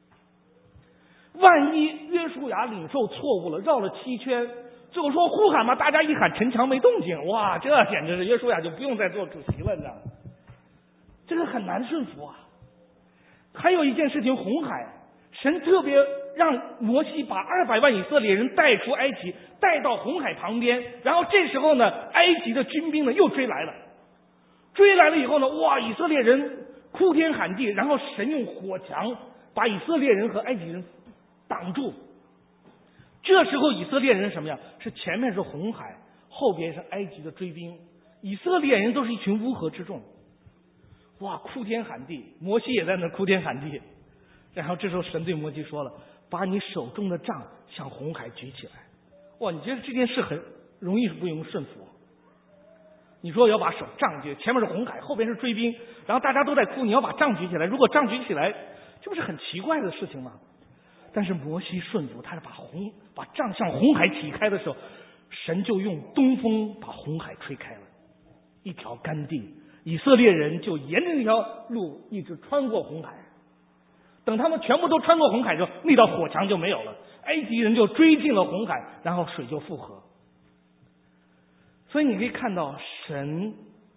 万一约书亚领受错误了，绕了7圈，最后说呼喊嘛，大家一喊城墙没动静，哇，这简直是约书亚就不用再做主席了，你知道吗？这个很难顺服啊。还有一件事情，红海，神特别让摩西把200万以色列人带出埃及，带到红海旁边，然后这时候呢，埃及的军兵呢又追来了以后呢，哇，以色列人哭天喊地，然后神用火墙把以色列人和埃及人挡住。这时候以色列人什么呀？是前面是红海，后边是埃及的追兵，以色列人都是一群乌合之众，哇，哭天喊地，摩西也在那哭天喊地。然后这时候神对摩西说了，把你手中的杖向红海举起来。哇，你觉得这件事很容易不容易顺服？你说要把杖举，前面是红海，后边是追兵，然后大家都在哭，你要把杖举起来，如果杖举起来，这不是很奇怪的事情吗？但是摩西顺服，他是把杖向红海起开的时候，神就用东风把红海吹开了，一条干地，以色列人就沿着那条路一直穿过红海。等他们全部都穿过红海之后，那道火墙就没有了，埃及人就追进了红海，然后水就复合。所以你可以看到神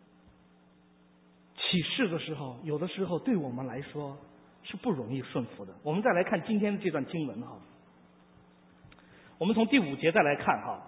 启示的时候，有的时候对我们来说是不容易顺服的。我们再来看今天的这段经文哈，我们从第5节再来看哈。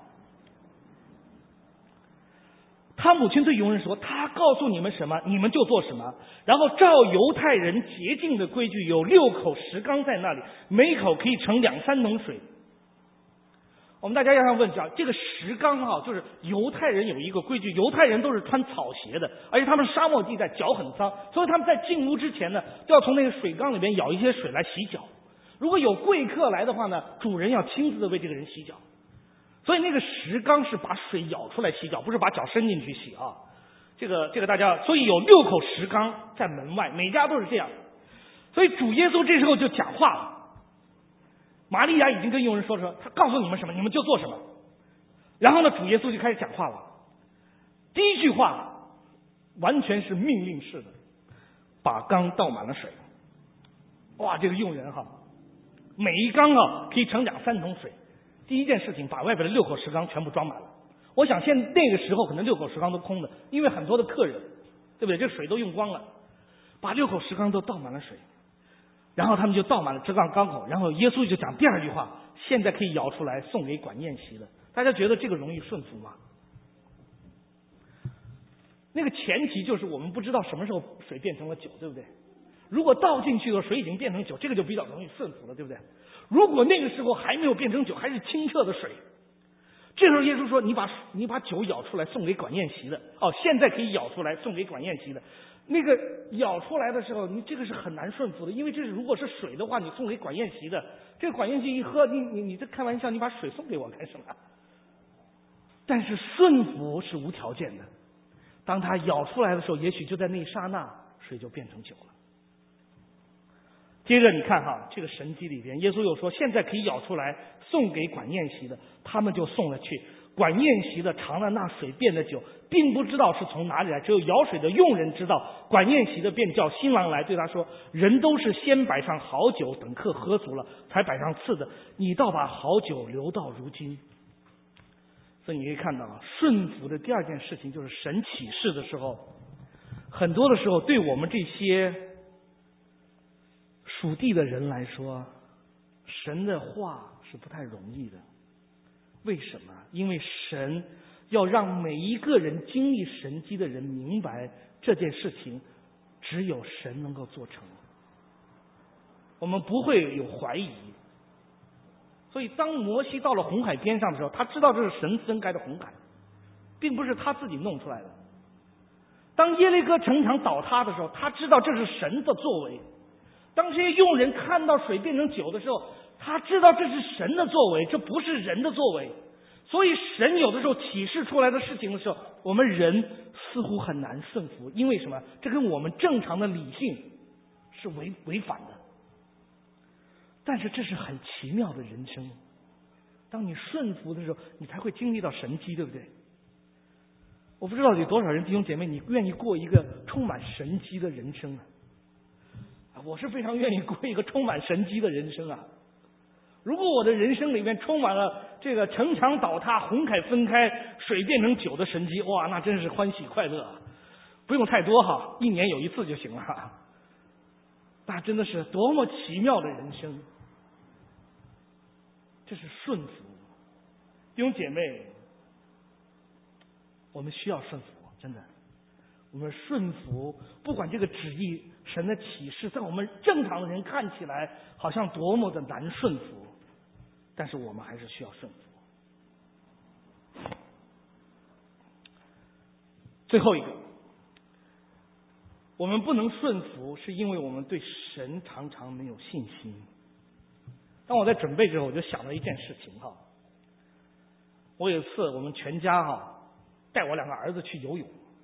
他母亲对佣人说，他告诉你们什么，你们就做什么。然后照犹太人洁净的规矩，有6口石缸在那里，每口可以盛2-3桶水。我们大家要问一下，这个石缸哈，就是犹太人有一个规矩，犹太人都是穿草鞋的，而且他们是沙漠地带，脚很脏，所以他们在进屋之前呢，都要从那个水缸里边舀一些水来洗脚。如果有贵客来的话呢，主人要亲自的为这个人洗脚。所以那个石缸是把水舀出来洗脚，不是把脚伸进去洗啊。这个大家，所以有6口石缸在门外，每家都是这样。所以主耶稣这时候就讲话了。玛利亚已经跟佣人说，他告诉你们什么，你们就做什么。然后呢，主耶稣就开始讲话了。第一句话完全是命令式的，把缸倒满了水。哇，这个佣人哈，每一缸啊可以盛2-3桶水。第一件事情，把外边的6口石缸全部装满了。我想那个时候可能6口石缸都空的，因为很多的客人，对不对？这水都用光了，把6口石缸都倒满了水。 然后他们就倒满了这缸口，然后耶稣就讲第二句话：现在可以舀出来送给管宴席的。大家觉得这个容易顺服吗？那个前提就是我们不知道什么时候水变成了酒，对不对？如果倒进去的水已经变成酒，这个就比较容易顺服了，对不对？如果那个时候还没有变成酒，还是清澈的水，这时候耶稣说：你把酒舀出来送给管宴席的。现在可以舀出来送给管宴席的。那个舀出来的时候，你这个是很难顺服的，因为这如果是水的话，你送给管宴席的，这个管宴席一喝，你这开玩笑，你把水送给我干什么？但是顺服是无条件的，当他舀出来的时候，也许就在那一刹那，水就变成酒了。接着你看这个神迹里边，耶稣又说：现在可以舀出来送给管宴席的，他们就送了去。管宴席的尝了那水变的酒，并不知道是从哪里来，只有舀水的佣人知道。管宴席的便叫新郎来，对他说：人都是先摆上好酒，等客喝足了，才摆上次的，你倒把好酒留到如今。所以你可以看到顺服的第二件事情就是神启示的时候，很多的时候对我们这些属地的人来说，神的话是不太容易的。为什么？因为神要让每一个人经历神迹的人明白这件事情只有神能够做成，我们不会有怀疑。所以当摩西到了红海边上的时候，他知道这是神分开的红海，并不是他自己弄出来的。当耶利哥城墙倒塌的时候，他知道这是神的作为。当这些佣人看到水变成酒的时候，他知道这是神的作为，这不是人的作为。所以神有的时候启示出来的事情的时候，我们人似乎很难顺服，因为什么？这跟我们正常的理性是违反的。但是这是很奇妙的人生，当你顺服的时候，你才会经历到神迹，对不对？我不知道有多少人弟兄姐妹，你愿意过一个充满神迹的人生啊？我是非常愿意过一个充满神迹的人生啊！如果我的人生里面充满了这个城墙倒塌、红海分开、水变成酒的神迹，哇，那真是欢喜快乐啊！不用太多一年有一次就行了。那真的是多么奇妙的人生！这是顺服，弟兄姐妹，我们需要顺服，真的。我们顺服，不管这个旨意、神的启示，在我们正常的人看起来好像多么的难顺服，但是我们还是需要顺服。最后一个，我们不能顺服，是因为我们对神常常没有信心。当我在准备之后，我就想了一件事情我有一次我们全家带我2个儿子去游泳，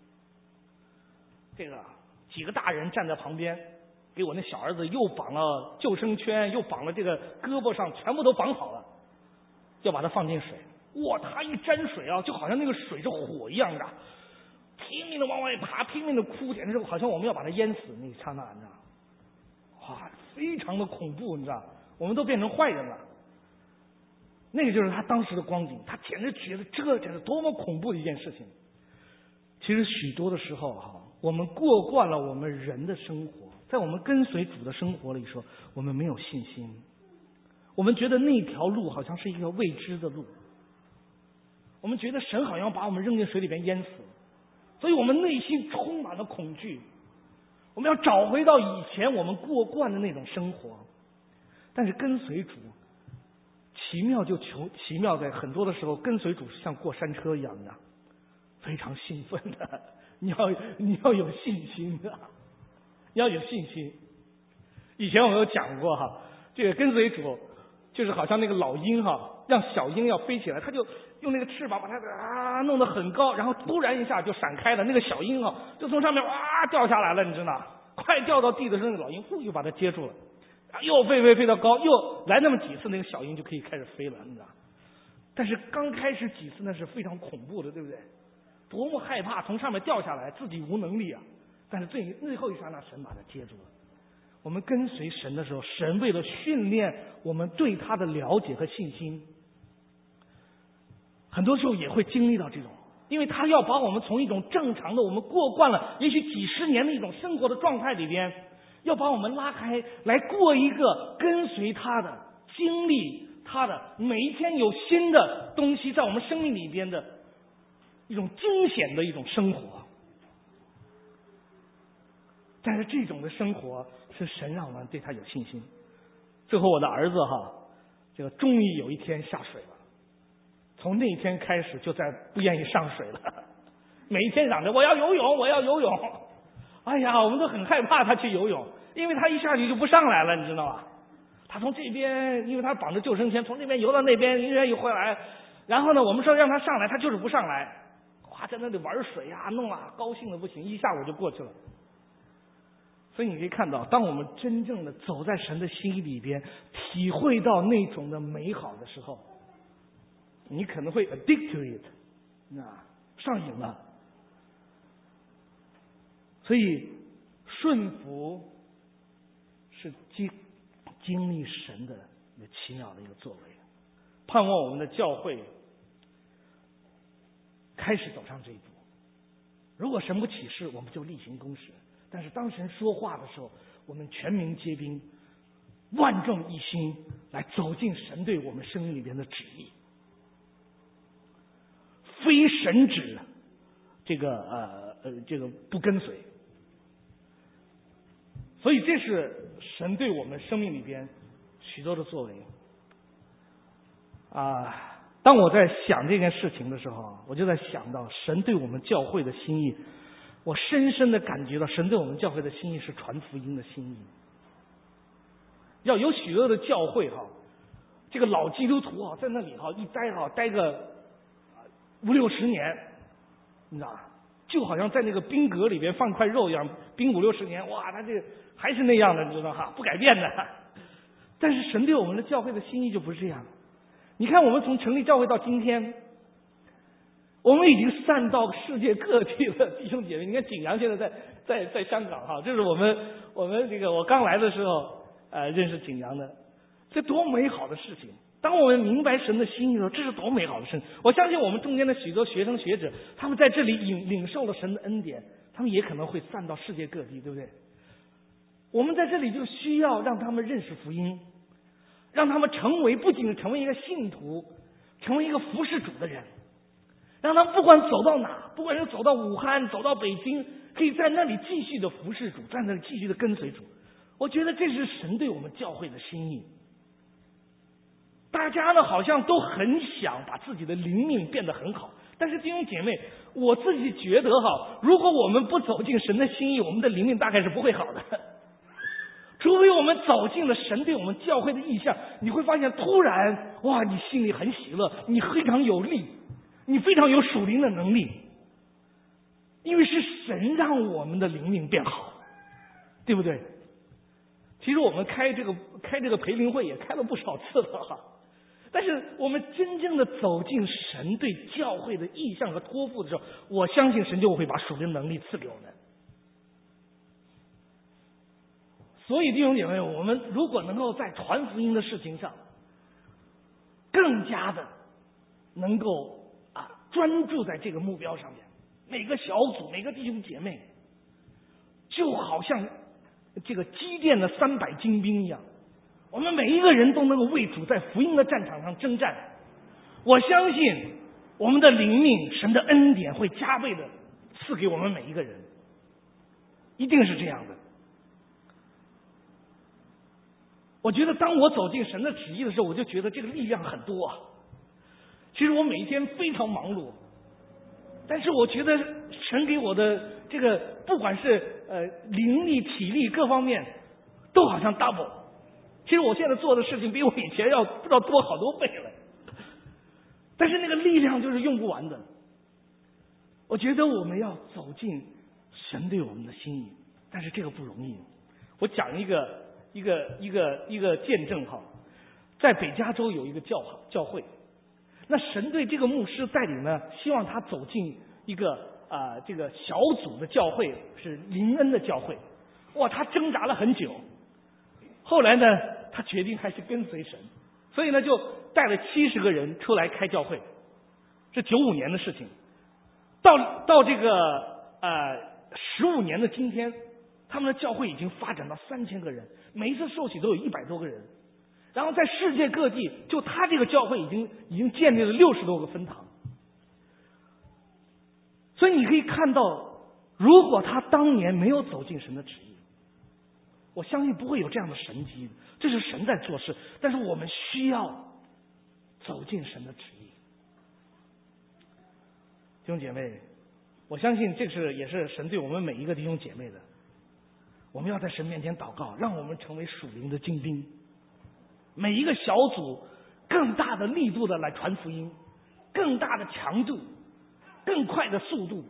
这个几个大人站在旁边，给我那小儿子又绑了救生圈，又绑了这个胳膊上，全部都绑好了，要把它放进水。哇，他一沾水就好像那个水是火一样的，拼命的往外爬，拼命的哭，简直是好像我们要把他淹死那一刹那，你知道？哇，非常的恐怖，你知道？我们都变成坏人了。那个就是他当时的光景，他简直觉得这是多么恐怖的一件事情。其实许多的时候我们过惯了我们人的生活，在我们跟随主的生活里说，我们没有信心，我们觉得那条路好像是一条未知的路，我们觉得神好像把我们扔进水里边淹死，所以我们内心充满了恐惧。我们要找回到以前我们过惯的那种生活。但是跟随主奇妙就奇妙在很多的时候，跟随主是像过山车一样的，非常兴奋的。你要有信心的，你要有信心。以前我有讲过这个跟随主就是好像那个老鹰让小鹰要飞起来，他就用那个翅膀把它弄得很高，然后突然一下就闪开了，那个小鹰就从上面掉下来了，你知道，快掉到地的时候，那个老鹰就把它接住了。又飞到高，又来那么几次，那个小鹰就可以开始飞了，你知道？但是刚开始几次那是非常恐怖的，对不对？多么害怕从上面掉下来，自己无能力啊！但是最后一刹那，神把它接住了。我们跟随神的时候，神为了训练我们对他的了解和信心，很多时候也会经历到这种，因为他要把我们从一种正常的我们过惯了也许几十年的一种生活的状态里边， 要把我们拉开，来过一个跟随他的、经历他的，每一天有新的东西在我们生命里边的一种惊险的一种生活。但是这种的生活是神让我们对他有信心。最后我的儿子这个终于有一天下水了，从那一天开始就再不愿意上水了，每一天嚷着我要游泳，我要游泳。哎呀，我们都很害怕他去游泳，因为他一下去就不上来了，你知道吧？他从这边，因为他绑着救生圈，从这边游到那边，一愿意回来。然后呢，我们说让他上来，他就是不上来，哇，在那里玩水啊，弄啊，高兴的不行，一下午就过去了。所以你可以看到，当我们真正的走在神的心意里边，体会到那种的美好的时候，你可能会 addict to it， 上瘾了。所以顺服是经历神的一个奇妙的一个作为，盼望我们的教会开始走上这一步。如果神不启示，我们就例行公事。但是当神说话的时候，我们全民皆兵，万众一心来走进神对我们生命里边的旨意，非神旨这个不跟随。所以这是神对我们生命里边许多的作为当我在想这件事情的时候，我就在想到神对我们教会的心意，我深深的感觉到神对我们教会的心意是传福音的心意。要有许多的教会这个老基督徒在那里一待个50-60年，你知道吧？就好像在那个冰格里边放块肉一样，冰50-60年，哇，他这还是那样的，你知道不改变的。但是神对我们的教会的心意就不是这样。你看，我们从成立教会到今天，我们已经散到世界各地的弟兄姐妹。你看景阳现在在香港这是我们这个我刚来的时候认识景阳的，这多美好的事情！当我们明白神的心意的时候，这是多美好的事情！我相信我们中间的许多学生学者，他们在这里领受了神的恩典，他们也可能会散到世界各地，对不对？我们在这里就需要让他们认识福音，让他们不仅成为一个信徒，成为一个服侍主的人，让他们不管走到哪，不管是走到武汉，走到北京，可以在那里继续的服侍主，在那里继续的跟随主。我觉得这是神对我们教会的心意。大家呢好像都很想把自己的灵命变得很好，但是弟兄姐妹，我自己觉得如果我们不走进神的心意，我们的灵命大概是不会好的。除非我们走进了神对我们教会的意象，你会发现突然哇，你心里很喜乐，你非常有力，你非常有属灵的能力，因为是神让我们的灵命变好，对不对？其实我们开这个培灵会也开了不少次了但是我们真正的走进神对教会的意象和托付的时候，我相信神就会把属灵能力赐给我们。所以弟兄姐妹，我们如果能够在传福音的事情上更加的能够专注在这个目标上面，每个小组每个弟兄姐妹就好像这个基甸的300精兵一样，我们每一个人都能够为主在福音的战场上征战。我相信我们的灵命，神的恩典会加倍的赐给我们每一个人，一定是这样的。我觉得当我走进神的旨意的时候，我就觉得这个力量很多其实我每一天非常忙碌，但是我觉得神给我的这个不管是灵力体力各方面都好像 double。 其实我现在做的事情比我以前要不知道多好多倍了，但是那个力量就是用不完的。我觉得我们要走进神对我们的心意，但是这个不容易。我讲一个见证在北加州有一个教会，那神对这个牧师带领呢，希望他走进一个这个小组的教会，是灵恩的教会。哇，他挣扎了很久，后来呢，他决定还是跟随神，所以呢，就带了70个人出来开教会。这95年的事情，到这个15年的今天， 他们的教会已经发展到3000个人，每一次受洗都有100多个人。然后在世界各地，就他这个教会已经建立了60多个分堂。所以你可以看到，如果他当年没有走进神的旨意，我相信不会有这样的神迹。这是神在做事，但是我们需要走进神的旨意。弟兄姐妹，我相信这也是神对我们每一个弟兄姐妹的。我们要在神面前祷告，让我们成为属灵的精兵。每一个小组更大的力度的来传福音，更大的强度，更快的速度，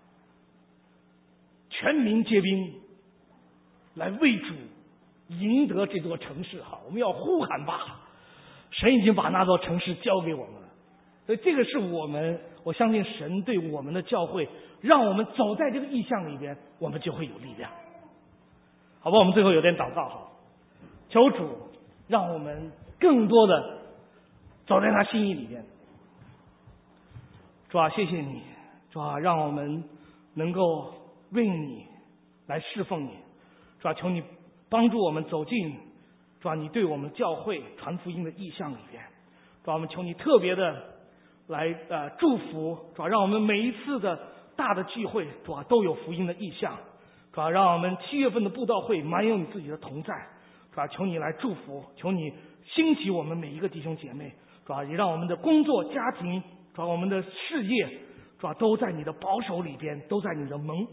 全民皆兵，来为主赢得这座城市。好，我们要呼喊吧！神已经把那座城市交给我们了，所以这个是我相信神对我们的教会，让我们走在这个意象里边，我们就会有力量。好吧，我们最后有点祷告，好，求主让我们更多的走在他心意里边。主啊，谢谢你，主啊，让我们能够为你来侍奉你。主啊，求你帮助我们走进主啊你对我们教会传福音的意象里边。主啊，我们求你特别的来祝福，主啊，让我们每一次的大的聚会，主啊都有福音的意象。主啊，让我们7月份的布道会满有你自己的同在。主啊，求你来祝福，求你兴起我们每一个弟兄姐妹。主啊，也让我们的工作、家庭，主啊，我们的事业，主啊，都在你的保守里边，都在你的